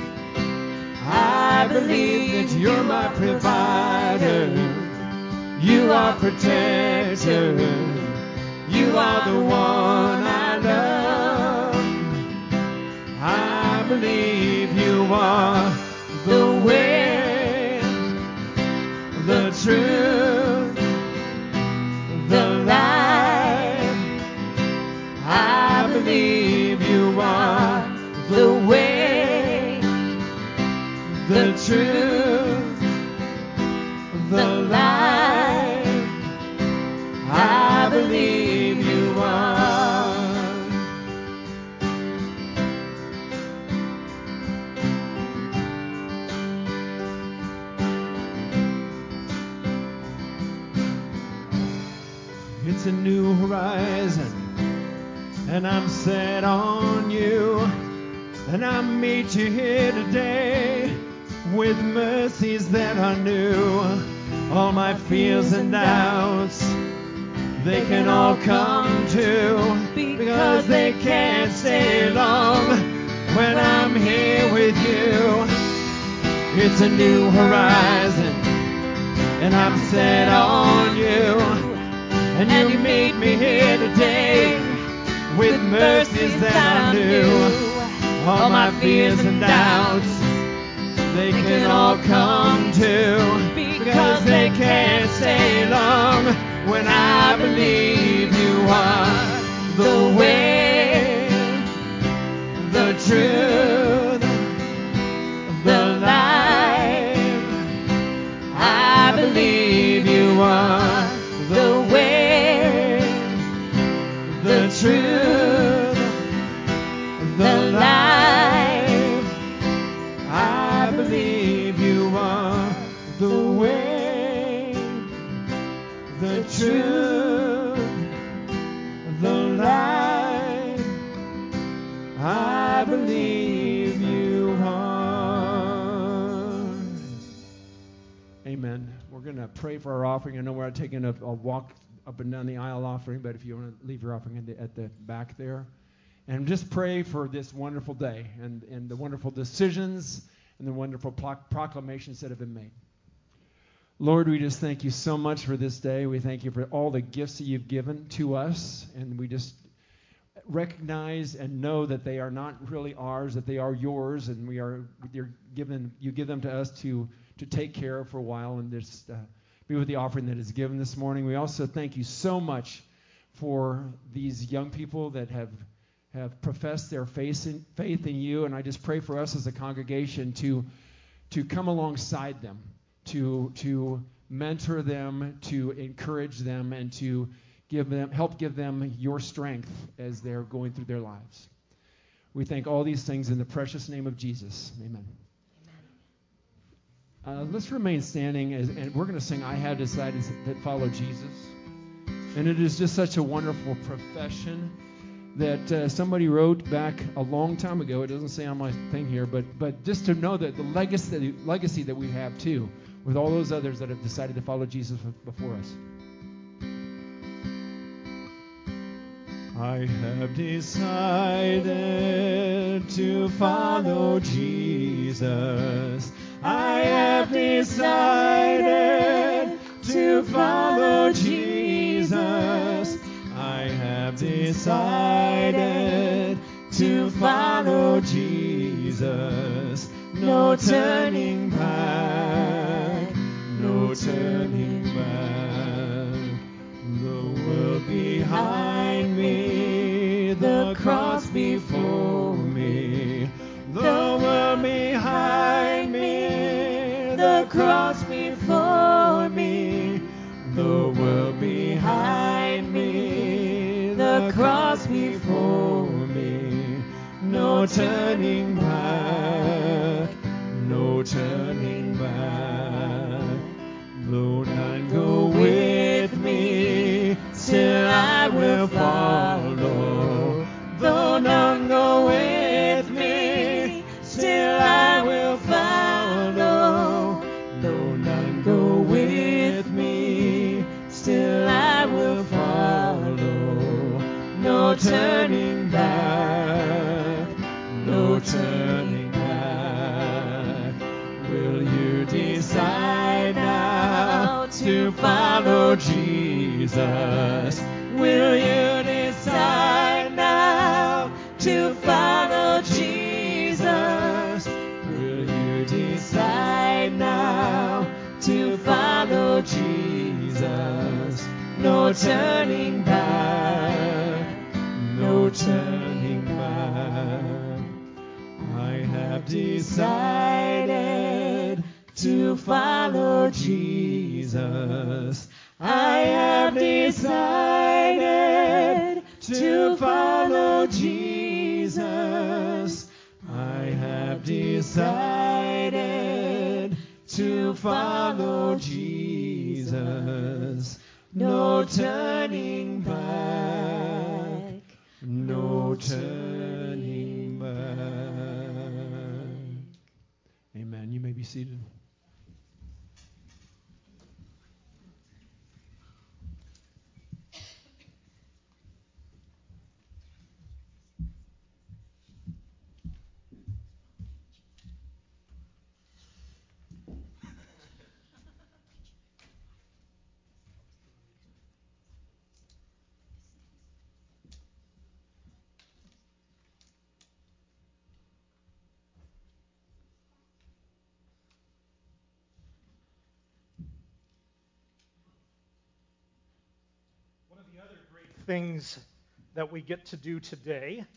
I believe that you're my provider, you are protector, you are the one I love. I believe you are the way, the truth, the life. I believe you are. It's a new horizon, and I'm set on you, and I meet you here today with mercies that are new. All my fears and doubts, they can all come true, because they can't stay long when I'm here with you. It's a new horizon, and I'm set on you, and you meet me here today with mercies that are new. All my fears and doubts, they can all come true, because they can't stay long when I believe you are the way, the truth, the life. I believe you are the way, the truth, the life. I believe you are the way, the truth, the life. I believe you are. Amen. We're going to pray for our offering. I know we're taking a, a walk up and down the aisle offering, but if you want to leave your offering at the, at the back there. And just pray for this wonderful day and, and the wonderful decisions and the wonderful pro- proclamations that have been made. Lord, we just thank you so much for this day. We thank you for all the gifts that you've given to us, and we just recognize and know that they are not really ours, that they are yours, and we are you're given you give them to us to to take care of for a while and just uh, be with the offering that is given this morning. We also thank you so much for these young people that have have professed their faith in, faith in you, and I just pray for us as a congregation to to come alongside them, to to mentor them, to encourage them, and to give them help give them your strength as they're going through their lives. We thank all these things in the precious name of Jesus. Amen. Uh, let's remain standing, as, and we're going to sing I Have Decided That Follow Jesus. And it is just such a wonderful profession that uh, somebody wrote back a long time ago. It doesn't say on my thing here, but but just to know that the legacy, legacy that we have too, with all those others that have decided to follow Jesus before us. I have decided to follow Jesus. I have decided to follow Jesus. I have decided to follow Jesus. No turning back, no turning back. The world behind me, the cross before me. The world behind me, the cross before me. The world behind me, the cross before me. No turning back, no turning back. Though none go with me, still I will follow. Though none go with me, still I will follow. Though none go with me, still I will follow. No turning back, no turning back. Will you decide now to follow Jesus? Will you decide now to follow Jesus? Will you decide now to follow Jesus? No turning back, no turning back. I have decided to follow Jesus. I have decided to follow Jesus. I have decided to follow Jesus. No turning back. No turning back. Amen. You may be seated. One of the other great things that we get to do today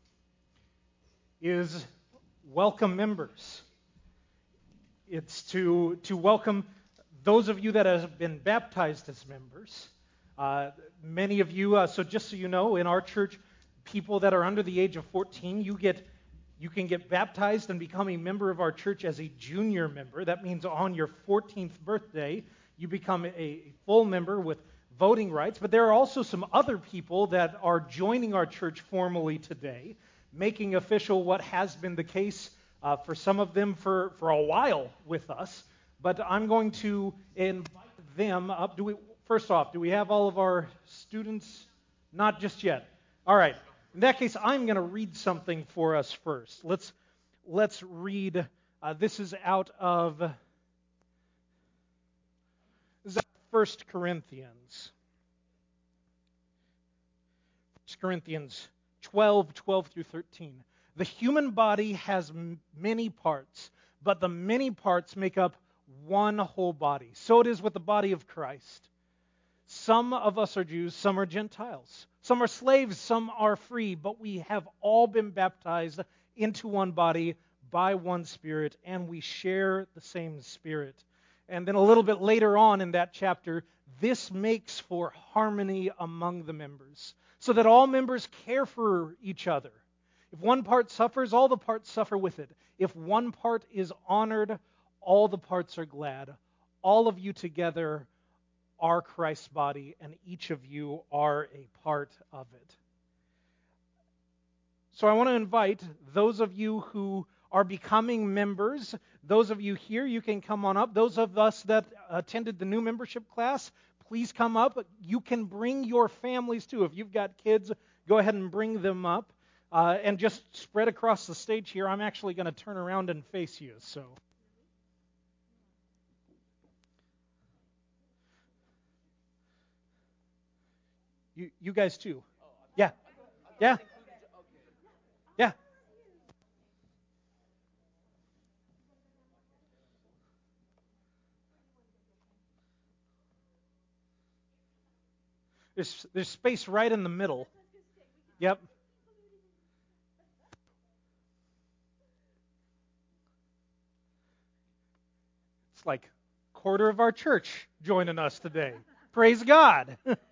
is welcome members. It's to, to welcome those of you that have been baptized as members. Uh, many of you, uh, so just so you know, in our church, people that are under the age of fourteen, you get you can get baptized and become a member of our church as a junior member. That means on your fourteenth birthday, you become a, a full member with voting rights. But there are also some other people that are joining our church formally today, making official what has been the case uh, for some of them for, for a while with us. But I'm going to invite them up. Do we? First off, do we have all of our students? Not just yet. All right. In that case, I'm going to read something for us first. Let's let's read. Uh, this is out of this is out of First Corinthians. First Corinthians twelve, twelve through thirteen. The human body has m- many parts, but the many parts make up one whole body. So it is with the body of Christ. Some of us are Jews, some are Gentiles. Some are slaves, some are free, but we have all been baptized into one body by one Spirit, and we share the same Spirit. And then a little bit later on in that chapter, this makes for harmony among the members, so that all members care for each other. If one part suffers, all the parts suffer with it. If one part is honored, all the parts are glad. All of you together are Christ's body, and each of you are a part of it. So I want to invite those of you who are becoming members, those of you here, you can come on up. Those of us that attended the new membership class, please come up. You can bring your families too. If you've got kids, go ahead and bring them up. Uh, and just spread across the stage here. I'm actually going to turn around and face you. So. You, you guys too. Yeah. Yeah. Yeah. There's, there's space right in the middle. Yep. It's like a quarter of our church joining us today. Praise God.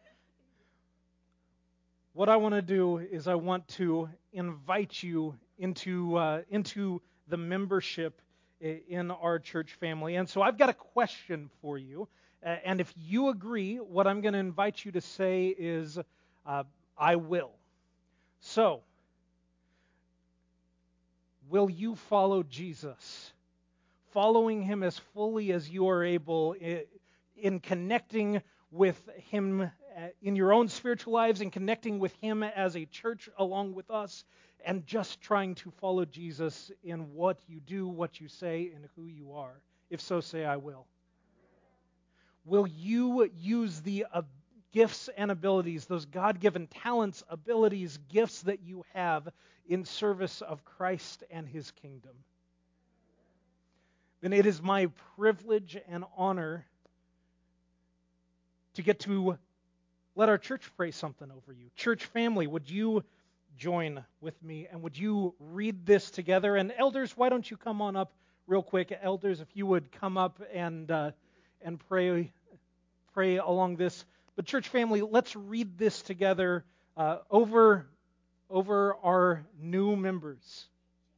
What I want to do is I want to invite you into uh, into the membership in our church family. And so I've got a question for you. Uh, and if you agree, what I'm going to invite you to say is, uh, I will. So, will you follow Jesus? Following him as fully as you are able in, in connecting with him in your own spiritual lives and connecting with him as a church along with us, and just trying to follow Jesus in what you do, what you say, and who you are. If so, say, I will. Will you use the uh, gifts and abilities, those God-given talents, abilities, gifts that you have in service of Christ and his kingdom? Then it is my privilege and honor to get to let our church pray something over you. Church family, would you join with me, and would you read this together? And elders, why don't you come on up real quick, elders, if you would come up and uh, and pray pray along this. But church family, let's read this together uh, over over our new members.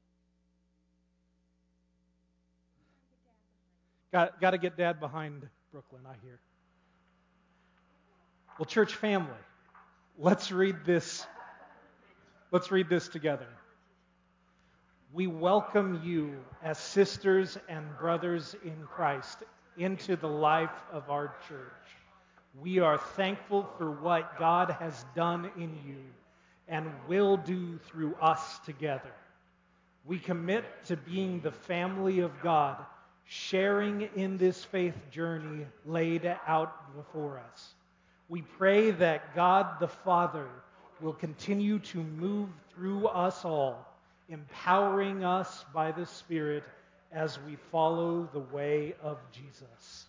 Got got to get Dad behind Brooklyn, I hear. Well, church family, let's read this. Let's read this together. We welcome you as sisters and brothers in Christ into the life of our church. We are thankful for what God has done in you and will do through us together. We commit to being the family of God, sharing in this faith journey laid out before us. We pray that God the Father will continue to move through us all, empowering us by the Spirit as we follow the way of Jesus.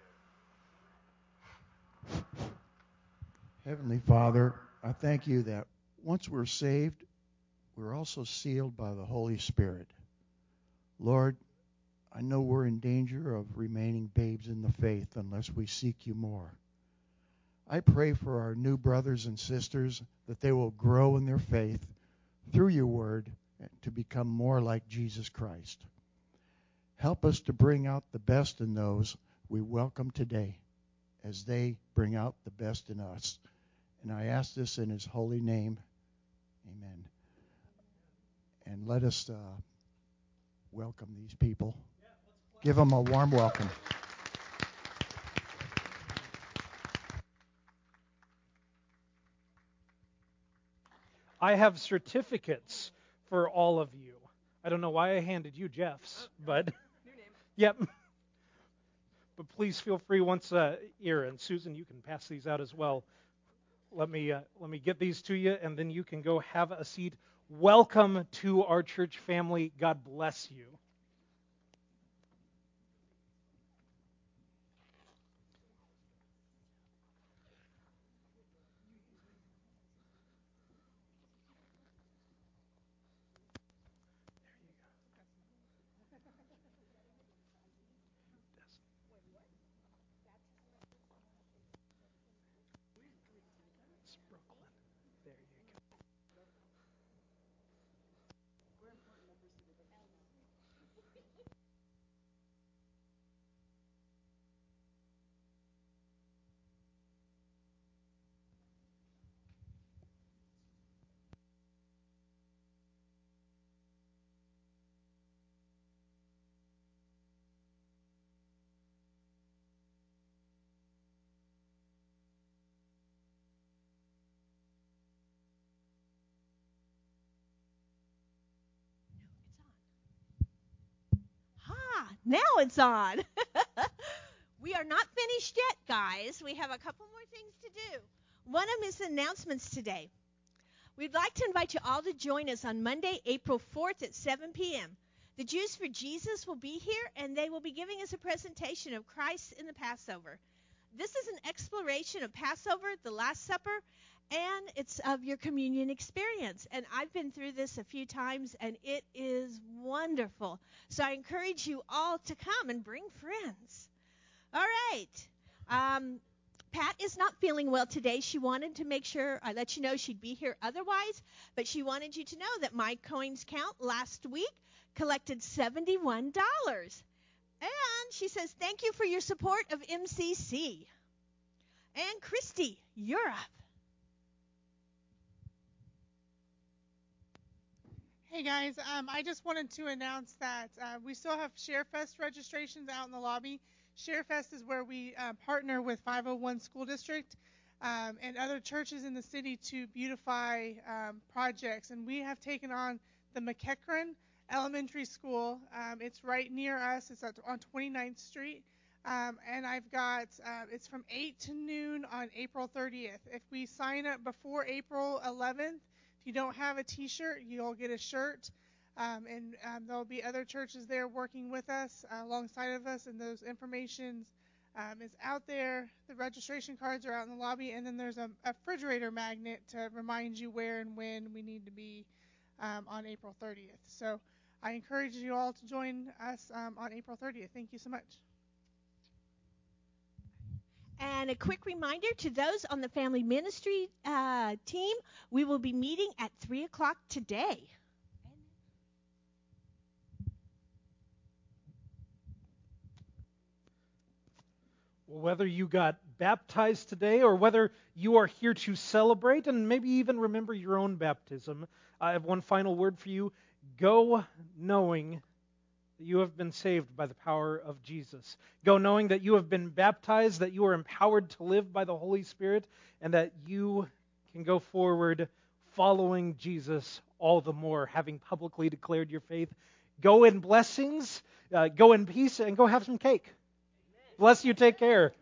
Heavenly Father, I thank you that once we're saved, we're also sealed by the Holy Spirit. Lord, I know we're in danger of remaining babes in the faith unless we seek you more. I pray for our new brothers and sisters that they will grow in their faith through your word to become more like Jesus Christ. Help us to bring out the best in those we welcome today as they bring out the best in us. And I ask this in his holy name. Amen. And let us uh, welcome these people. Give them a warm welcome. I have certificates for all of you. I don't know why I handed you Jeff's, but yep. But please feel free once uh, here, and Susan, you can pass these out as well. Let me uh, let me get these to you, and then you can go have a seat. Welcome to our church family. God bless you. Ah, now it's on. We are not finished yet, guys. We have a couple more things to do. One of them is announcements today. We'd like to invite you all to join us on Monday, April fourth at seven p.m. The Jews for Jesus will be here, and they will be giving us a presentation of Christ in the Passover. This is an exploration of Passover, the Last Supper, and it's of your communion experience. And I've been through this a few times, and it is wonderful. So I encourage you all to come and bring friends. All right. Um, Pat is not feeling well today. She wanted to make sure I let you know she'd be here otherwise, but she wanted you to know that My Coins Count last week collected seventy-one dollars. And she says, thank you for your support of M C C. And Christy, you're up. Hey guys, um, I just wanted to announce that uh, we still have ShareFest registrations out in the lobby. ShareFest is where we uh, partner with five oh one School District um, and other churches in the city to beautify um, projects. And we have taken on the McEachran Elementary School. Um, it's right near us. It's at, on twenty-ninth Street. Um, and I've got, uh, it's from eight to noon on April thirtieth. If we sign up before April eleventh, if you don't have a t-shirt, you'll get a shirt. Um, and um, there'll be other churches there working with us, uh, alongside of us, and those information um, is out there. The registration cards are out in the lobby, and then there's a, a refrigerator magnet to remind you where and when we need to be um, on April thirtieth. So I encourage you all to join us um, on April thirtieth. Thank you so much. And a quick reminder to those on the family ministry uh, team, we will be meeting at three o'clock today. Whether you got baptized today or whether you are here to celebrate and maybe even remember your own baptism, I have one final word for you. Go knowing that you have been saved by the power of Jesus. Go knowing that you have been baptized, that you are empowered to live by the Holy Spirit, and that you can go forward following Jesus all the more, having publicly declared your faith. Go in blessings, uh, go in peace, and go have some cake. Bless you. Take care.